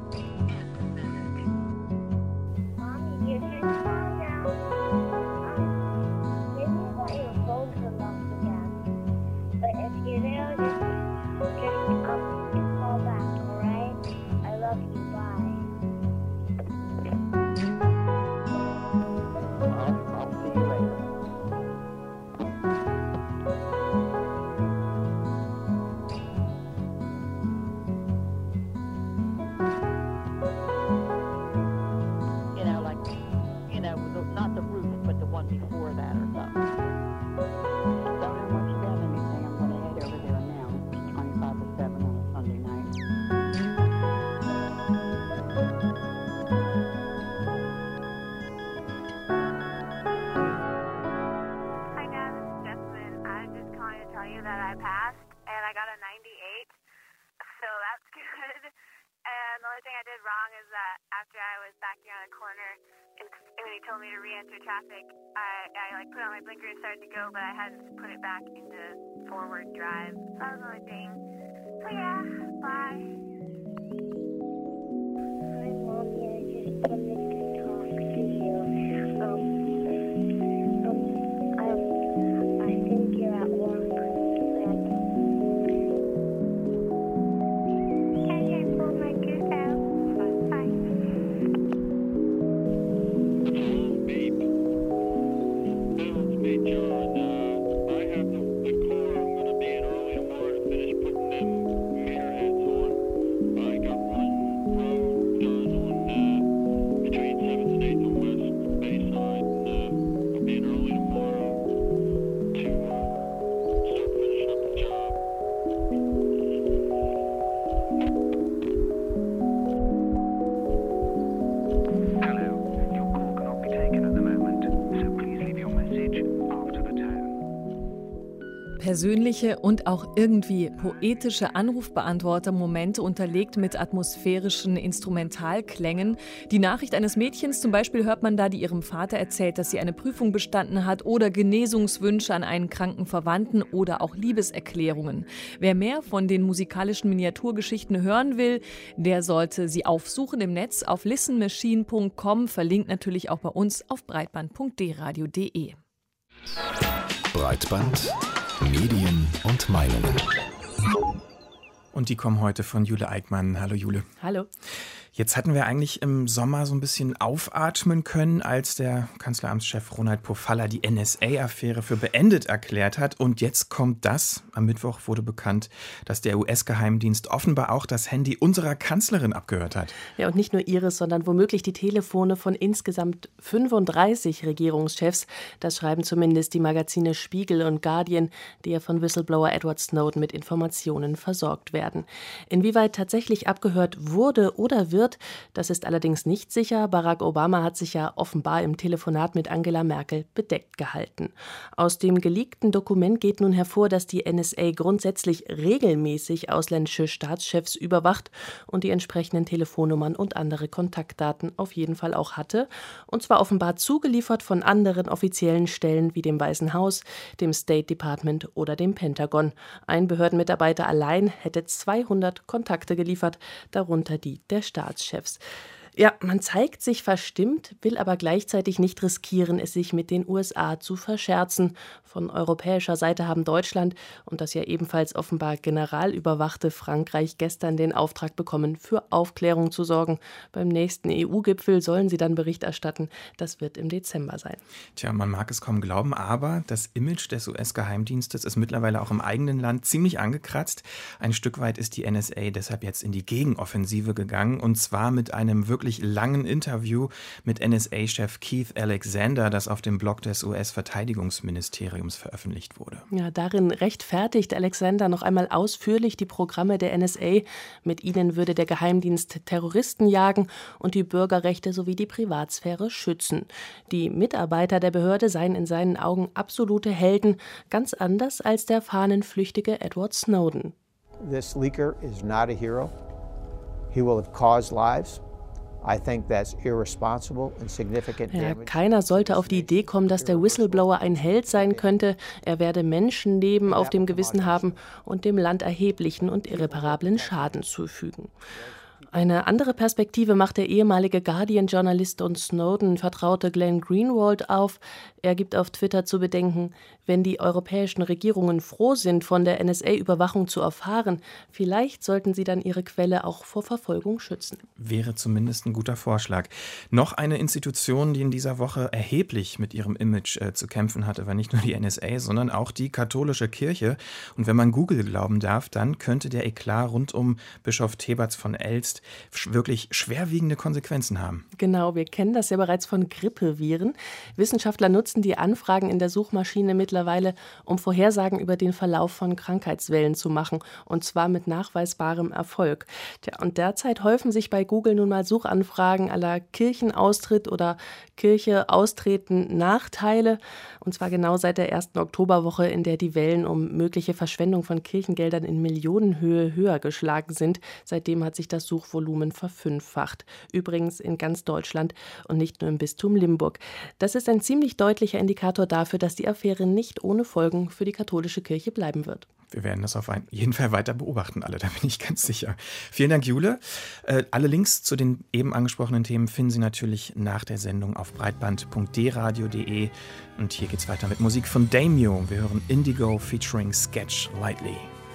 Traffic, I put on my blinker and started to go, but I hadn't put it back into forward drive. So that was the only thing. So yeah, bye. Hi, Mommy. I just wanted to talk to you. I think you're at work. Can I pull my tooth out? Bye. Persönliche und auch irgendwie poetische Anrufbeantworter-Momente unterlegt mit atmosphärischen Instrumentalklängen. Die Nachricht eines Mädchens zum Beispiel hört man da, die ihrem Vater erzählt, dass sie eine Prüfung bestanden hat, oder Genesungswünsche an einen kranken Verwandten oder auch Liebeserklärungen. Wer mehr von den musikalischen Miniaturgeschichten hören will, der sollte sie aufsuchen im Netz auf listenmachine.com, verlinkt natürlich auch bei uns auf breitband.dradio.de. Breitband, Medien und Meinungen. Und die kommen heute von Jule Eickmann. Hallo Jule. Hallo. Jetzt hatten wir eigentlich im Sommer so ein bisschen aufatmen können, als der Kanzleramtschef Ronald Pofalla die NSA-Affäre für beendet erklärt hat. Und jetzt kommt das. Am Mittwoch wurde bekannt, dass der US-Geheimdienst offenbar auch das Handy unserer Kanzlerin abgehört hat. Ja, und nicht nur ihres, sondern womöglich die Telefone von insgesamt 35 Regierungschefs. Das schreiben zumindest die Magazine Spiegel und Guardian, die ja von Whistleblower Edward Snowden mit Informationen versorgt werden. Inwieweit tatsächlich abgehört wurde oder wird, wird. Das ist allerdings nicht sicher. Barack Obama hat sich ja offenbar im Telefonat mit Angela Merkel bedeckt gehalten. Aus dem geleakten Dokument geht nun hervor, dass die NSA grundsätzlich regelmäßig ausländische Staatschefs überwacht und die entsprechenden Telefonnummern und andere Kontaktdaten auf jeden Fall auch hatte. Und zwar offenbar zugeliefert von anderen offiziellen Stellen wie dem Weißen Haus, dem State Department oder dem Pentagon. Ein Behördenmitarbeiter allein hätte 200 Kontakte geliefert, darunter die der Staatschefs. Ja, man zeigt sich verstimmt, will aber gleichzeitig nicht riskieren, es sich mit den USA zu verscherzen. Von europäischer Seite haben Deutschland und das ja ebenfalls offenbar generalüberwachte Frankreich gestern den Auftrag bekommen, für Aufklärung zu sorgen. Beim nächsten EU-Gipfel sollen sie dann Bericht erstatten. Das wird im Dezember sein. Tja, man mag es kaum glauben, aber das Image des US-Geheimdienstes ist mittlerweile auch im eigenen Land ziemlich angekratzt. Ein Stück weit ist die NSA deshalb jetzt in die Gegenoffensive gegangen, und zwar mit einem wirklich langen Interview mit NSA-Chef Keith Alexander, das auf dem Blog des US-Verteidigungsministeriums veröffentlicht wurde. Ja, darin rechtfertigt Alexander noch einmal ausführlich die Programme der NSA. Mit ihnen würde der Geheimdienst Terroristen jagen und die Bürgerrechte sowie die Privatsphäre schützen. Die Mitarbeiter der Behörde seien in seinen Augen absolute Helden, ganz anders als der fahnenflüchtige Edward Snowden. This leaker is not a hero. He will have caused lives. Ja, keiner sollte auf die Idee kommen, dass der Whistleblower ein Held sein könnte. Er werde Menschenleben auf dem Gewissen haben und dem Land erheblichen und irreparablen Schaden zufügen. Eine andere Perspektive macht der ehemalige Guardian-Journalist und Snowden-Vertraute Glenn Greenwald auf. Er gibt auf Twitter zu bedenken, wenn die europäischen Regierungen froh sind, von der NSA-Überwachung zu erfahren, vielleicht sollten sie dann ihre Quelle auch vor Verfolgung schützen. Wäre zumindest ein guter Vorschlag. Noch eine Institution, die in dieser Woche erheblich mit ihrem Image zu kämpfen hatte, war nicht nur die NSA, sondern auch die katholische Kirche. Und wenn man Google glauben darf, dann könnte der Eklat rund um Bischof Theberts von Elst wirklich schwerwiegende Konsequenzen haben. Genau, wir kennen das ja bereits von Grippeviren. Wissenschaftler nutzen die Anfragen in der Suchmaschine mittlerweile, um Vorhersagen über den Verlauf von Krankheitswellen zu machen, und zwar mit nachweisbarem Erfolg. Tja, und derzeit häufen sich bei Google nun mal Suchanfragen à la Kirchenaustritt oder Kirche austreten Nachteile, und zwar genau seit der ersten Oktoberwoche, in der die Wellen um mögliche Verschwendung von Kirchengeldern in Millionenhöhe höher geschlagen sind. Seitdem hat sich das Suchvolumen verfünffacht. Übrigens in ganz Deutschland und nicht nur im Bistum Limburg. Das ist ein ziemlich deutlicher Indikator dafür, dass die Affäre nicht ohne Folgen für die katholische Kirche bleiben wird. Wir werden das auf jeden Fall weiter beobachten, alle, da bin ich ganz sicher. Vielen Dank, Jule. Alle Links zu den eben angesprochenen Themen finden Sie natürlich nach der Sendung auf breitband.dradio.de. Und hier geht's weiter mit Musik von Damio. Wir hören Indigo featuring Sketch Lightly.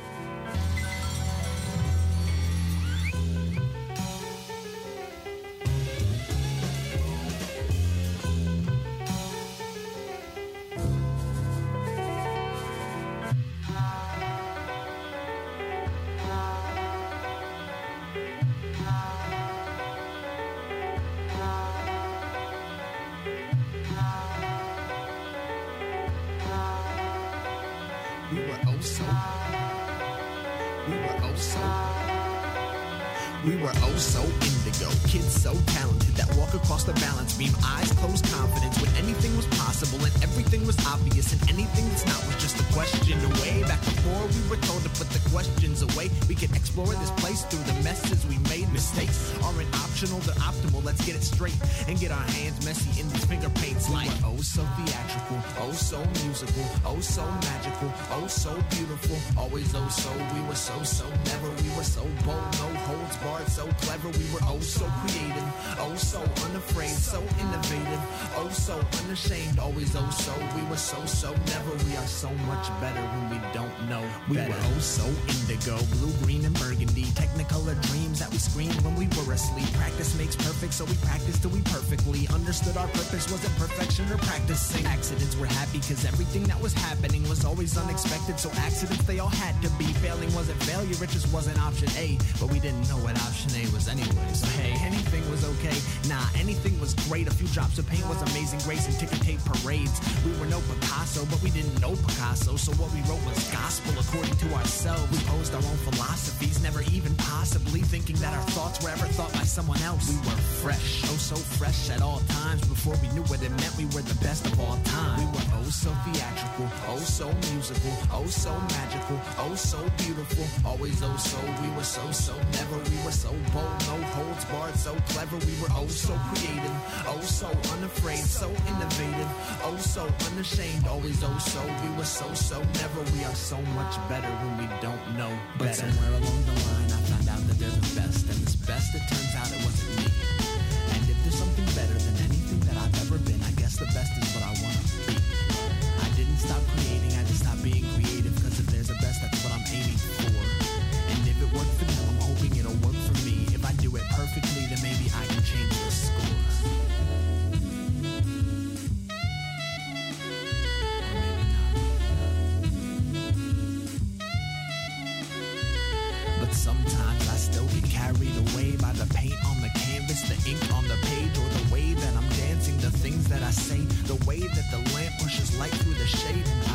We were oh so indigo, kids so talented that walk across the balance beam, eyes closed confidence when anything was possible and everything was obvious and anything that's not was just a question away. Back before we were told to put the questions away, we could explore this place through the messes we made. Mistakes aren't optional, they're optimal. Let's get it straight and get our hands messy in these finger paints. Like oh so theatrical, oh so musical, oh so magical, oh so beautiful. Always oh so, we were so never. We were so bold, no holds barred, so clever. We were oh so creative, oh so unafraid, so innovative, oh so unashamed. Always oh so, we were so never. We are so much better when we don't know better. We were oh so indigo, blue, green, and burgundy. Technicolor dreams that we screamed when we were asleep. Practice makes perfect, so we practiced till we perfectly understood our purpose. Wasn't perfection or practicing accident. confidence. We're happy cause everything that was happening was always unexpected, so accidents they all had to be. Failing wasn't failure, it just wasn't option A, but we didn't know what option A was anyway. So hey, anything was okay. Nah, anything was great. A few drops of paint was amazing grace and ticker tape parades. We were no Picasso, but we didn't know Picasso, so what we wrote was gospel according to ourselves. We posed our own philosophies, never even possibly thinking that our thoughts were ever thought by someone else. We were fresh, oh so fresh at all times. Before we knew what it meant, we were the best of all time. We were oh so theatrical, oh so musical, oh so magical, oh so beautiful. Always oh so, we were so never. We were so bold, no holds barred, so clever. We were oh so creative, oh so unafraid, so innovative, oh so unashamed. Always oh so, we were so never. We are so much better when we don't know better. But somewhere along the line I found out that there's a best, and this best, it turns out it wasn't me. And if there's something better than anything that I've ever been, I guess the best is what I want to be. I didn't stop creating, I just stopped being creative, cause if there's a best, that's what I'm aiming for. And if it worked for them, I'm hoping it'll work for me. If I do it perfectly, then maybe I can change the score. Sometimes I still get carried away by the paint on the canvas, the ink on the page, or the way that I'm dancing, the things that I say, the way that the lamp pushes light through the shade. And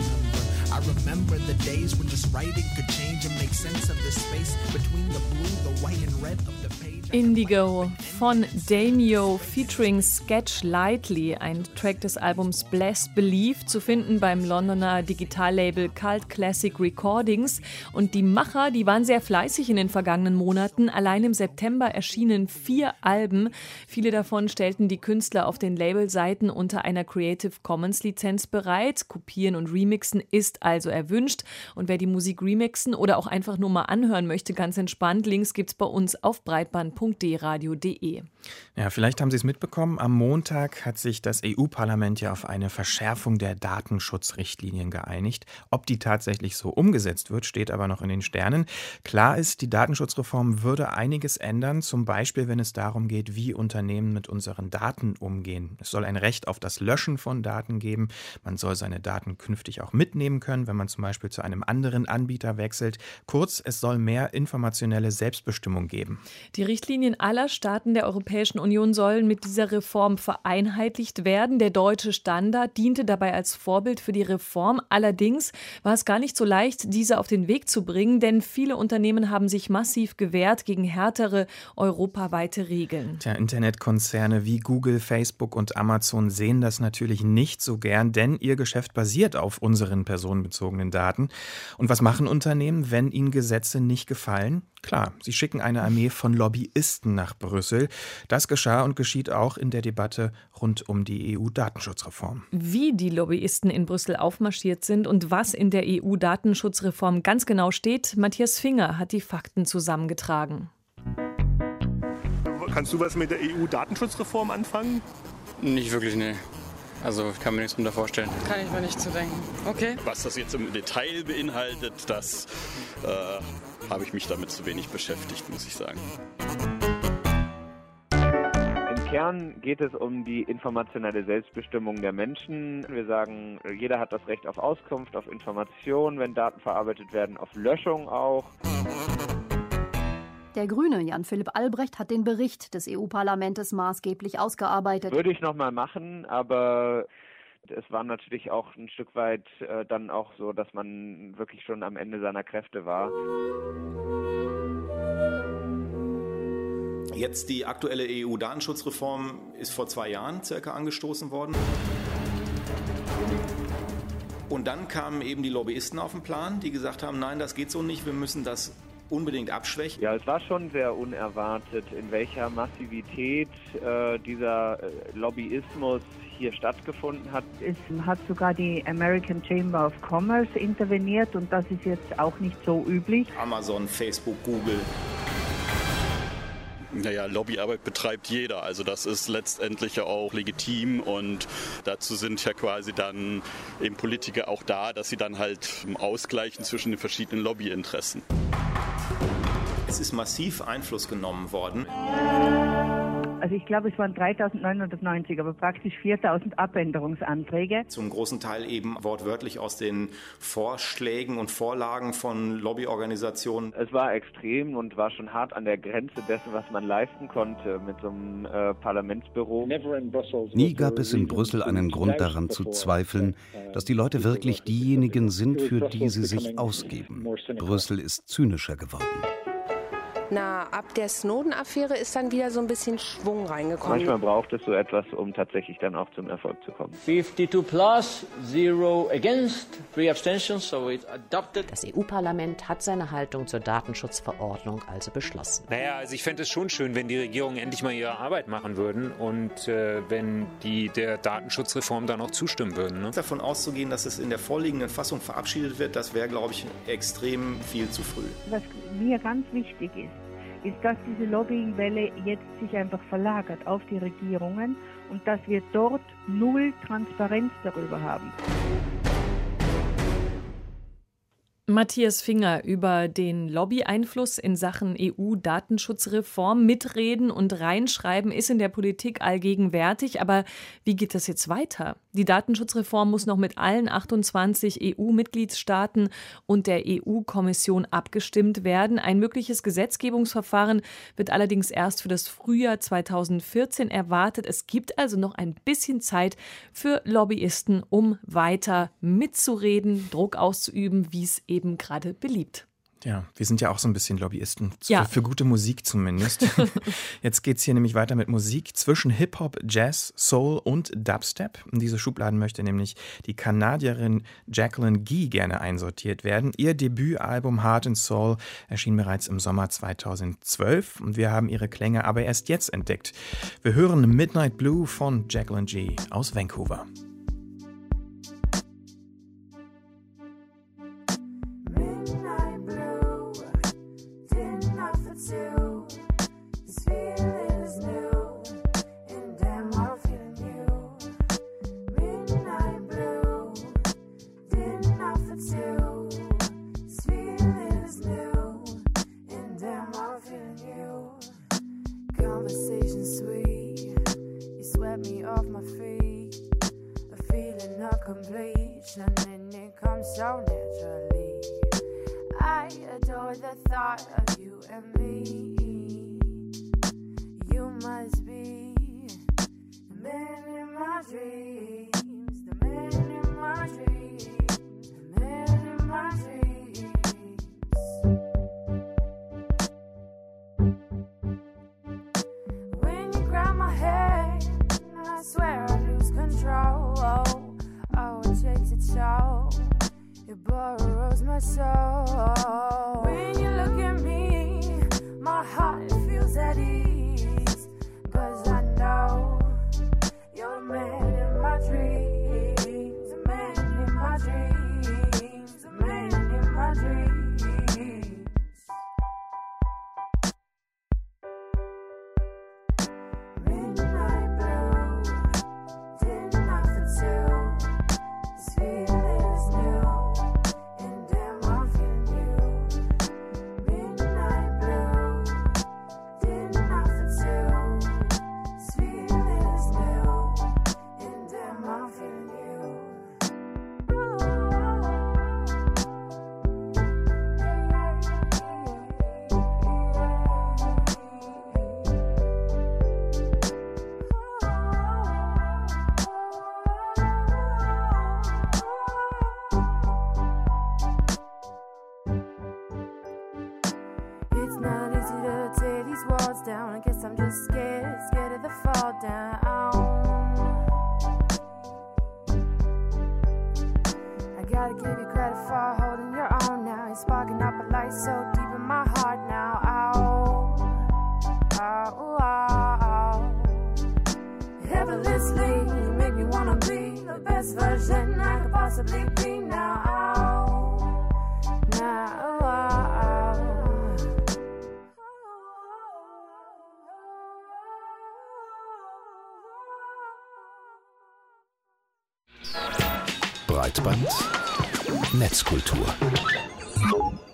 I remember the days when just writing could change and make sense of the space between the blue, the white and red of the page. Indigo von Daimyo featuring Sketch Lightly, ein Track des Albums Blessed Belief, zu finden beim Londoner Digitallabel Cult Classic Recordings. Und die Macher, die waren sehr fleißig in den vergangenen Monaten. Allein im September erschienen 4 Alben. Viele davon stellten die Künstler auf den Labelseiten unter einer Creative Commons Lizenz bereit. Kopieren und Remixen ist also erwünscht. Und wer die Musik remixen oder auch einfach nur mal anhören möchte, ganz entspannt, Links gibt's bei uns auf breitband.dradio.de. Ja, vielleicht haben Sie es mitbekommen, am Montag hat sich das EU-Parlament ja auf eine Verschärfung der Datenschutzrichtlinien geeinigt. Ob die tatsächlich so umgesetzt wird, steht aber noch in den Sternen. Klar ist, die Datenschutzreform würde einiges ändern, zum Beispiel wenn es darum geht, wie Unternehmen mit unseren Daten umgehen. Es soll ein Recht auf das Löschen von Daten geben. Man soll seine Daten künftig auch mitnehmen können, wenn man zum Beispiel zu einem anderen Anbieter wechselt. Kurz, es soll mehr informationelle Selbstbestimmung geben. Die Richtlinien aller Staaten der Europäischen Union sollen mit dieser Reform vereinheitlicht werden. Der deutsche Standard diente dabei als Vorbild für die Reform. Allerdings war es gar nicht so leicht, diese auf den Weg zu bringen, denn viele Unternehmen haben sich massiv gewehrt gegen härtere europaweite Regeln. Internetkonzerne wie Google, Facebook und Amazon sehen das natürlich nicht so gern, denn ihr Geschäft basiert auf unseren personenbezogenen Daten. Und was machen Unternehmen, wenn ihnen Gesetze nicht gefallen? Klar, sie schicken eine Armee von Lobbyisten nach Brüssel. Das geschah und geschieht auch in der Debatte rund um die EU-Datenschutzreform. Wie die Lobbyisten in Brüssel aufmarschiert sind und was in der EU-Datenschutzreform ganz genau steht, Matthias Finger hat die Fakten zusammengetragen. Kannst du was mit der EU-Datenschutzreform anfangen? Nicht wirklich, nee. Also ich kann mir nichts darunter vorstellen. Kann ich mir nicht zu denken. Okay. Was das jetzt im Detail beinhaltet, das habe ich mich damit zu wenig beschäftigt, muss ich sagen. Im Kern geht es um die informationelle Selbstbestimmung der Menschen. Wir sagen, jeder hat das Recht auf Auskunft, auf Information, wenn Daten verarbeitet werden, auf Löschung auch. Der Grüne Jan-Philipp Albrecht hat den Bericht des EU-Parlaments maßgeblich ausgearbeitet. Würde ich nochmal machen, aber es war natürlich auch ein Stück weit dann auch so, dass man wirklich schon am Ende seiner Kräfte war. Jetzt die aktuelle EU-Datenschutzreform ist vor 2 Jahren circa angestoßen worden. Und dann kamen eben die Lobbyisten auf den Plan, die gesagt haben, nein, das geht so nicht, wir müssen das unbedingt abschwächen. Ja, es war schon sehr unerwartet, in welcher Massivität dieser Lobbyismus hier stattgefunden hat. Es hat sogar die American Chamber of Commerce interveniert und das ist jetzt auch nicht so üblich. Amazon, Facebook, Google. Naja, Lobbyarbeit betreibt jeder, also das ist letztendlich ja auch legitim und dazu sind ja quasi dann eben Politiker auch da, dass sie dann halt ausgleichen zwischen den verschiedenen Lobbyinteressen. Es ist massiv Einfluss genommen worden. Also ich glaube, es waren 3.990, aber praktisch 4.000 Abänderungsanträge. Zum großen Teil eben wortwörtlich aus den Vorschlägen und Vorlagen von Lobbyorganisationen. Es war extrem und war schon hart an der Grenze dessen, was man leisten konnte mit so einem Parlamentsbüro. Nie gab es in Brüssel einen Grund daran zu zweifeln, dass die Leute wirklich diejenigen sind, für die sie sich ausgeben. Brüssel ist zynischer geworden. Na, ab der Snowden-Affäre ist dann wieder so ein bisschen Schwung reingekommen. Manchmal braucht es so etwas, um tatsächlich dann auch zum Erfolg zu kommen. 52 plus, 0 against, 3 abstentions, so it's adopted. Das EU-Parlament hat seine Haltung zur Datenschutzverordnung also beschlossen. Naja, also ich fände es schon schön, wenn die Regierungen endlich mal ihre Arbeit machen würden und wenn die der Datenschutzreform dann auch zustimmen würden. Ne? Davon auszugehen, dass es in der vorliegenden Fassung verabschiedet wird, das wäre, glaube ich, extrem viel zu früh. Was mir ganz wichtig ist, dass diese Lobbyingwelle jetzt sich einfach verlagert auf die Regierungen und dass wir dort null Transparenz darüber haben. Matthias Finger über den Lobby-Einfluss in Sachen EU-Datenschutzreform. Mitreden und reinschreiben ist in der Politik allgegenwärtig. Aber wie geht das jetzt weiter? Die Datenschutzreform muss noch mit allen 28 EU-Mitgliedstaaten und der EU-Kommission abgestimmt werden. Ein mögliches Gesetzgebungsverfahren wird allerdings erst für das Frühjahr 2014 erwartet. Es gibt also noch ein bisschen Zeit für Lobbyisten, um weiter mitzureden, Druck auszuüben, wie es eben gerade beliebt. Ja, wir sind ja auch so ein bisschen Lobbyisten, ja. Für gute Musik zumindest. Jetzt geht es hier nämlich weiter mit Musik zwischen Hip-Hop, Jazz, Soul und Dubstep. In diese Schubladen möchte nämlich die Kanadierin Jacqueline Guy gerne einsortiert werden. Ihr Debütalbum Heart and Soul erschien bereits im Sommer 2012 und wir haben ihre Klänge aber erst jetzt entdeckt. Wir hören Midnight Blue von Jacqueline Guy aus Vancouver. And it comes so naturally. I adore the thought of you and me. You must be the man in my dreams, the man in my dreams, the man in my dreams. When you grab my hand, I swear I lose control. Oh, it takes its toll. It burrows my soul. When you look at me, my heart feels at ease. 'Cause I know you're the man in my dreams, the man in my dreams, the man in my dreams. Midnight blue, dinner after two. This feeling is new, and damn, I'm feeling you. Midnight blue, dinner after two. This feeling is new, and damn, I'm feeling you. It's not easy to tear these walls down. I guess I'm just scared, scared of the fall down. I gotta give you credit for holding your own now. You're sparking up a light so deep in my heart now. Ow, ow, ow. Effortlessly, you make me wanna be the best version I could possibly be now. Now. Breitband Netzkultur.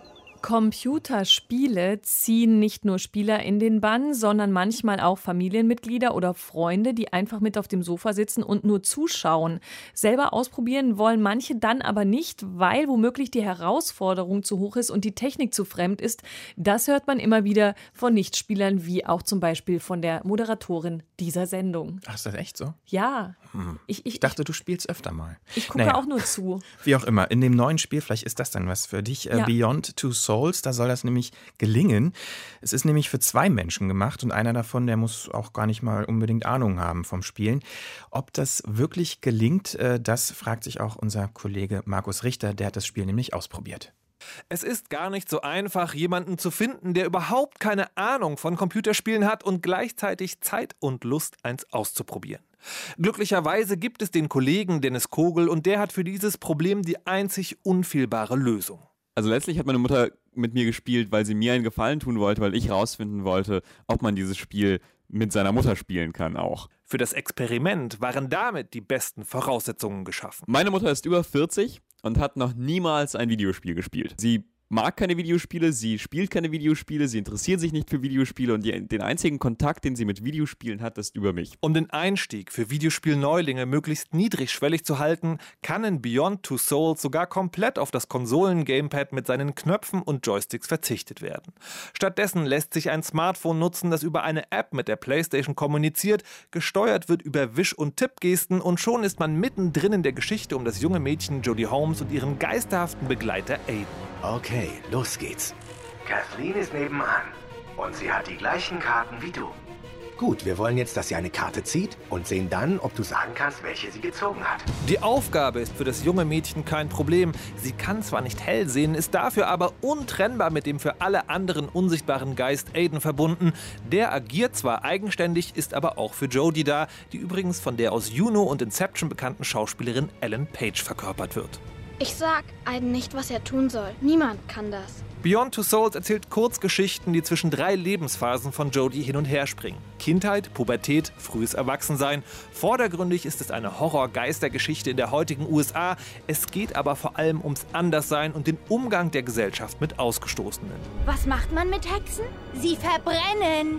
Computerspiele ziehen nicht nur Spieler in den Bann, sondern manchmal auch Familienmitglieder oder Freunde, die einfach mit auf dem Sofa sitzen und nur zuschauen. Selber ausprobieren wollen manche dann aber nicht, weil womöglich die Herausforderung zu hoch ist und die Technik zu fremd ist. Das hört man immer wieder von Nichtspielern, wie auch zum Beispiel von der Moderatorin dieser Sendung. Ach, ist das echt so? Ja. Ich dachte, du spielst öfter mal. Ich gucke auch nur zu. Wie auch immer, in dem neuen Spiel, vielleicht ist das dann was für dich, Ja. Beyond Two Souls, da soll das nämlich gelingen. Es ist nämlich für 2 Menschen gemacht und einer davon, der muss auch gar nicht mal unbedingt Ahnung haben vom Spielen. Ob das wirklich gelingt, das fragt sich auch unser Kollege Markus Richter, der hat das Spiel nämlich ausprobiert. Es ist gar nicht so einfach, jemanden zu finden, der überhaupt keine Ahnung von Computerspielen hat und gleichzeitig Zeit und Lust, eins auszuprobieren. Glücklicherweise gibt es den Kollegen Dennis Kogel und der hat für dieses Problem die einzig unfehlbare Lösung. Also letztlich hat meine Mutter mit mir gespielt, weil sie mir einen Gefallen tun wollte, weil ich rausfinden wollte, ob man dieses Spiel mit seiner Mutter spielen kann auch. Für das Experiment waren damit die besten Voraussetzungen geschaffen. Meine Mutter ist über 40 und hat noch niemals ein Videospiel gespielt. Sie mag keine Videospiele, sie spielt keine Videospiele, sie interessiert sich nicht für Videospiele und den einzigen Kontakt, den sie mit Videospielen hat, ist über mich. Um den Einstieg für Videospielneulinge möglichst niedrigschwellig zu halten, kann in Beyond Two Souls sogar komplett auf das Konsolen-Gamepad mit seinen Knöpfen und Joysticks verzichtet werden. Stattdessen lässt sich ein Smartphone nutzen, das über eine App mit der PlayStation kommuniziert, gesteuert wird über Wisch- und Tippgesten und schon ist man mittendrin in der Geschichte um das junge Mädchen Jodie Holmes und ihren geisterhaften Begleiter Aiden. Okay, los geht's. Kathleen ist nebenan und sie hat die gleichen Karten wie du. Gut, wir wollen jetzt, dass sie eine Karte zieht und sehen dann, ob du sagen kannst, welche sie gezogen hat. Die Aufgabe ist für das junge Mädchen kein Problem. Sie kann zwar nicht hell sehen, ist dafür aber untrennbar mit dem für alle anderen unsichtbaren Geist Aiden verbunden. Der agiert zwar eigenständig, ist aber auch für Jodie da, die übrigens von der aus Juno und Inception bekannten Schauspielerin Ellen Page verkörpert wird. Ich sag Aiden nicht, was er tun soll. Niemand kann das. Beyond Two Souls erzählt Kurzgeschichten, die zwischen 3 Lebensphasen von Jodie hin und her springen. Kindheit, Pubertät, frühes Erwachsensein. Vordergründig ist es eine Horror-Geistergeschichte in der heutigen USA. Es geht aber vor allem ums Anderssein und den Umgang der Gesellschaft mit Ausgestoßenen. Was macht man mit Hexen? Sie verbrennen.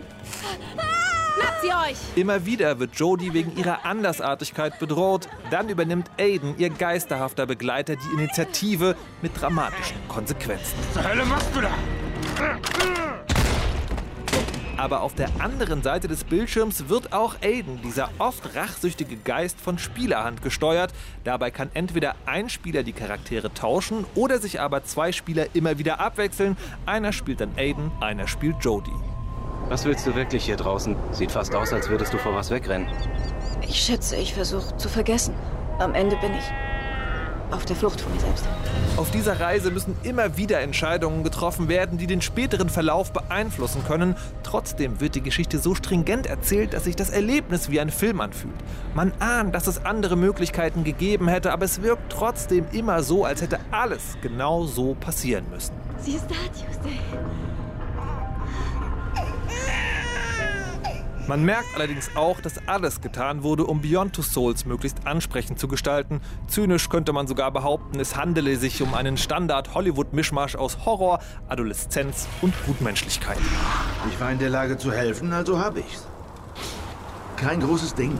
Schnappt sie euch! Immer wieder wird Jodie wegen ihrer Andersartigkeit bedroht. Dann übernimmt Aiden, ihr geisterhafter Begleiter, die Initiative mit dramatischen Konsequenzen. Was zur Hölle machst du da? Aber auf der anderen Seite des Bildschirms wird auch Aiden, dieser oft rachsüchtige Geist, von Spielerhand gesteuert. Dabei kann entweder ein Spieler die Charaktere tauschen oder sich aber 2 Spieler immer wieder abwechseln. Einer spielt dann Aiden, einer spielt Jodie. Was willst du wirklich hier draußen? Sieht fast aus, als würdest du vor was wegrennen. Ich schätze, ich versuche zu vergessen. Am Ende bin ich auf der Flucht von mir selbst. Auf dieser Reise müssen immer wieder Entscheidungen getroffen werden, die den späteren Verlauf beeinflussen können. Trotzdem wird die Geschichte so stringent erzählt, dass sich das Erlebnis wie ein Film anfühlt. Man ahnt, dass es andere Möglichkeiten gegeben hätte, aber es wirkt trotzdem immer so, als hätte alles genau so passieren müssen. Sie ist da, Tuesday. Man merkt allerdings auch, dass alles getan wurde, um Beyond Two Souls möglichst ansprechend zu gestalten. Zynisch könnte man sogar behaupten, es handele sich um einen Standard-Hollywood-Mischmasch aus Horror, Adoleszenz und Gutmenschlichkeit. Ich war in der Lage zu helfen, also habe ich's. Kein großes Ding.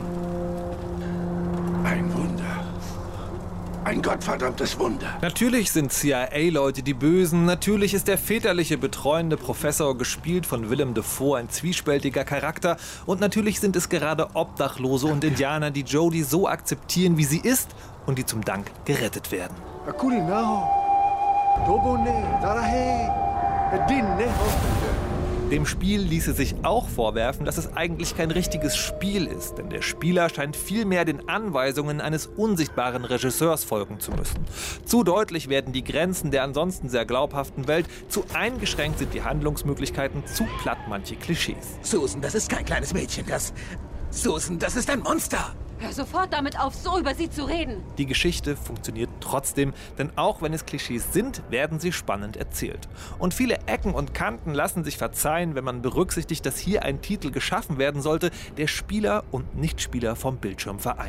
Ein Wunder. Ein gottverdammtes Wunder. Natürlich sind CIA-Leute die Bösen, natürlich ist der väterliche betreuende Professor, gespielt von Willem Dafoe, ein zwiespältiger Charakter und natürlich sind es gerade Obdachlose und Indianer, die Jodie so akzeptieren, wie sie ist und die zum Dank gerettet werden. Dem Spiel ließe sich auch vorwerfen, dass es eigentlich kein richtiges Spiel ist, denn der Spieler scheint vielmehr den Anweisungen eines unsichtbaren Regisseurs folgen zu müssen. Zu deutlich werden die Grenzen der ansonsten sehr glaubhaften Welt, zu eingeschränkt sind die Handlungsmöglichkeiten, zu platt manche Klischees. Susan, das ist kein kleines Mädchen, Susan, das ist ein Monster! Hör sofort damit auf, so über sie zu reden. Die Geschichte funktioniert trotzdem, denn auch wenn es Klischees sind, werden sie spannend erzählt. Und viele Ecken und Kanten lassen sich verzeihen, wenn man berücksichtigt, dass hier ein Titel geschaffen werden sollte, der Spieler und Nichtspieler vom Bildschirm vereint.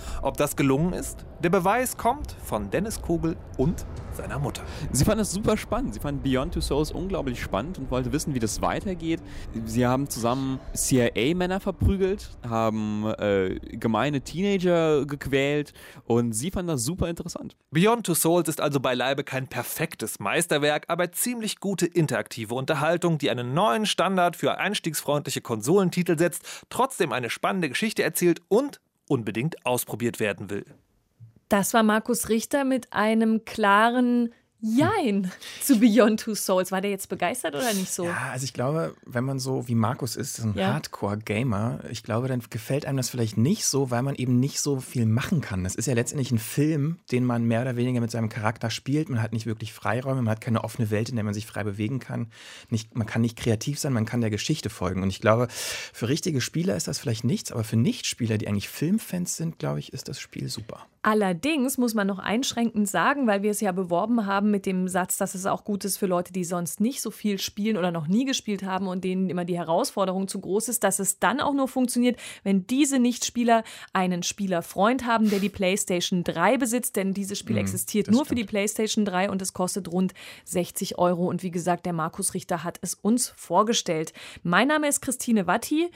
Ob das gelungen ist? Der Beweis kommt von Dennis Kogel und seiner Mutter. Sie fand das super spannend. Sie fand Beyond Two Souls unglaublich spannend und wollte wissen, wie das weitergeht. Sie haben zusammen CIA-Männer verprügelt, haben gemeine Teenager gequält und sie fand das super interessant. Beyond Two Souls ist also beileibe kein perfektes Meisterwerk, aber ziemlich gute interaktive Unterhaltung, die einen neuen Standard für einstiegsfreundliche Konsolentitel setzt, trotzdem eine spannende Geschichte erzählt und unbedingt ausprobiert werden will. Das war Markus Richter mit einem klaren Jein zu Beyond Two Souls. War der jetzt begeistert oder nicht so? Ja, also ich glaube, wenn man so wie Markus ist, ein Hardcore-Gamer, ich glaube, dann gefällt einem das vielleicht nicht so, weil man eben nicht so viel machen kann. Das ist ja letztendlich ein Film, den man mehr oder weniger mit seinem Charakter spielt. Man hat nicht wirklich Freiräume, man hat keine offene Welt, in der man sich frei bewegen kann. Man kann nicht kreativ sein, man kann der Geschichte folgen. Und ich glaube, für richtige Spieler ist das vielleicht nichts, aber für Nichtspieler, die eigentlich Filmfans sind, glaube ich, ist das Spiel super. Allerdings muss man noch einschränkend sagen, weil wir es ja beworben haben mit dem Satz, dass es auch gut ist für Leute, die sonst nicht so viel spielen oder noch nie gespielt haben und denen immer die Herausforderung zu groß ist, dass es dann auch nur funktioniert, wenn diese Nichtspieler einen Spielerfreund haben, der die PlayStation 3 besitzt, denn dieses Spiel existiert nur für die PlayStation 3 und es kostet rund 60 €. Und wie gesagt, der Markus Richter hat es uns vorgestellt. Mein Name ist Christine Watti.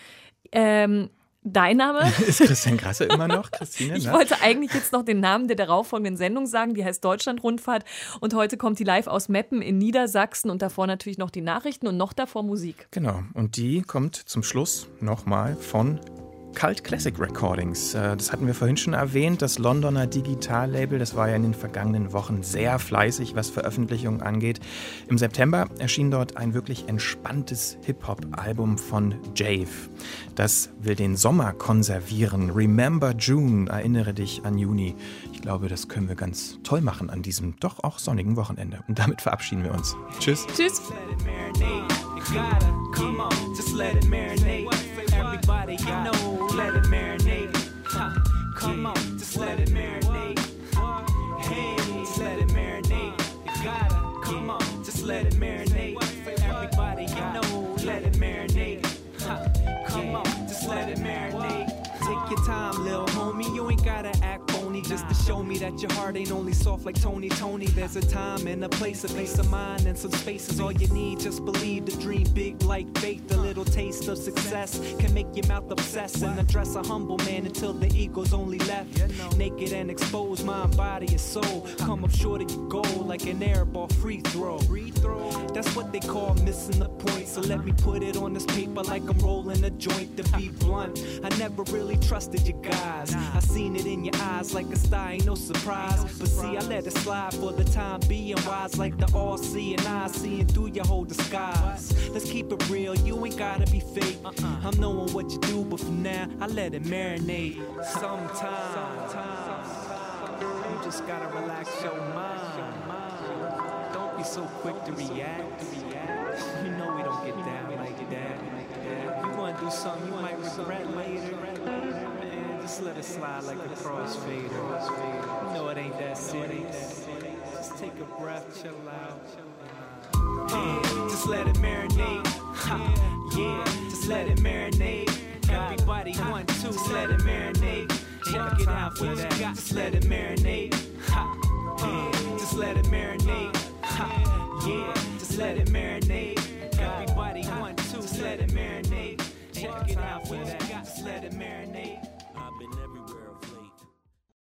Dein Name? Ist Christian Grasse immer noch, Christine? Ich wollte eigentlich jetzt noch den Namen der darauffolgenden Sendung sagen, die heißt Deutschlandrundfahrt und heute kommt die live aus Meppen in Niedersachsen und davor natürlich noch die Nachrichten und noch davor Musik. Genau, und die kommt zum Schluss nochmal von Cult Classic Recordings. Das hatten wir vorhin schon erwähnt, das Londoner Digitallabel, das war ja in den vergangenen Wochen sehr fleißig, was Veröffentlichungen angeht. Im September erschien dort ein wirklich entspanntes Hip-Hop-Album von Jave. Das will den Sommer konservieren. Remember June, erinnere dich an Juni. Ich glaube, das können wir ganz toll machen an diesem doch auch sonnigen Wochenende. Und damit verabschieden wir uns. Tschüss. Tschüss. Everybody, you know, let it marinate. Come on, just let it marinate. Hey, just let it marinate. You gotta, come on, just let it marinate. Everybody, you know, let it marinate. Come on, just let it marinate. Take your time, lil' homie, you ain't gotta act phony just to show me that your heart ain't only soft like Tony. There's a time and a place, a peace of mind and some space is all you need. Just believe the dream big like faith. A little taste of success can make your mouth obsess and address a humble man until the ego's only left naked and exposed, mind, body, and soul. Come up short of your goal like an air ball free throw. That's what they call missing the point. So let me put it on this paper like I'm rolling a joint. To be blunt, I never really trusted you guys. I seen it in your eyes like a star, ain't no surprise. But see, I let it slide for the time being. Wise like the all-seeing eyes, seeing through your whole disguise. Let's keep it real, you ain't gotta be fake. I'm knowing what you do, but for now, I let it marinate. Sometimes you just gotta relax your mind. Don't be so quick to react. You know we don't get down like that. You wanna do something you might regret later. Man, just let it slide like a crossfader. You know it ain't that serious. Just take a breath, chill out. Just let it marinate. Yeah, just let it marinate. Everybody 1, 2, just let it marinate. Check it out for that. Just let it marinate.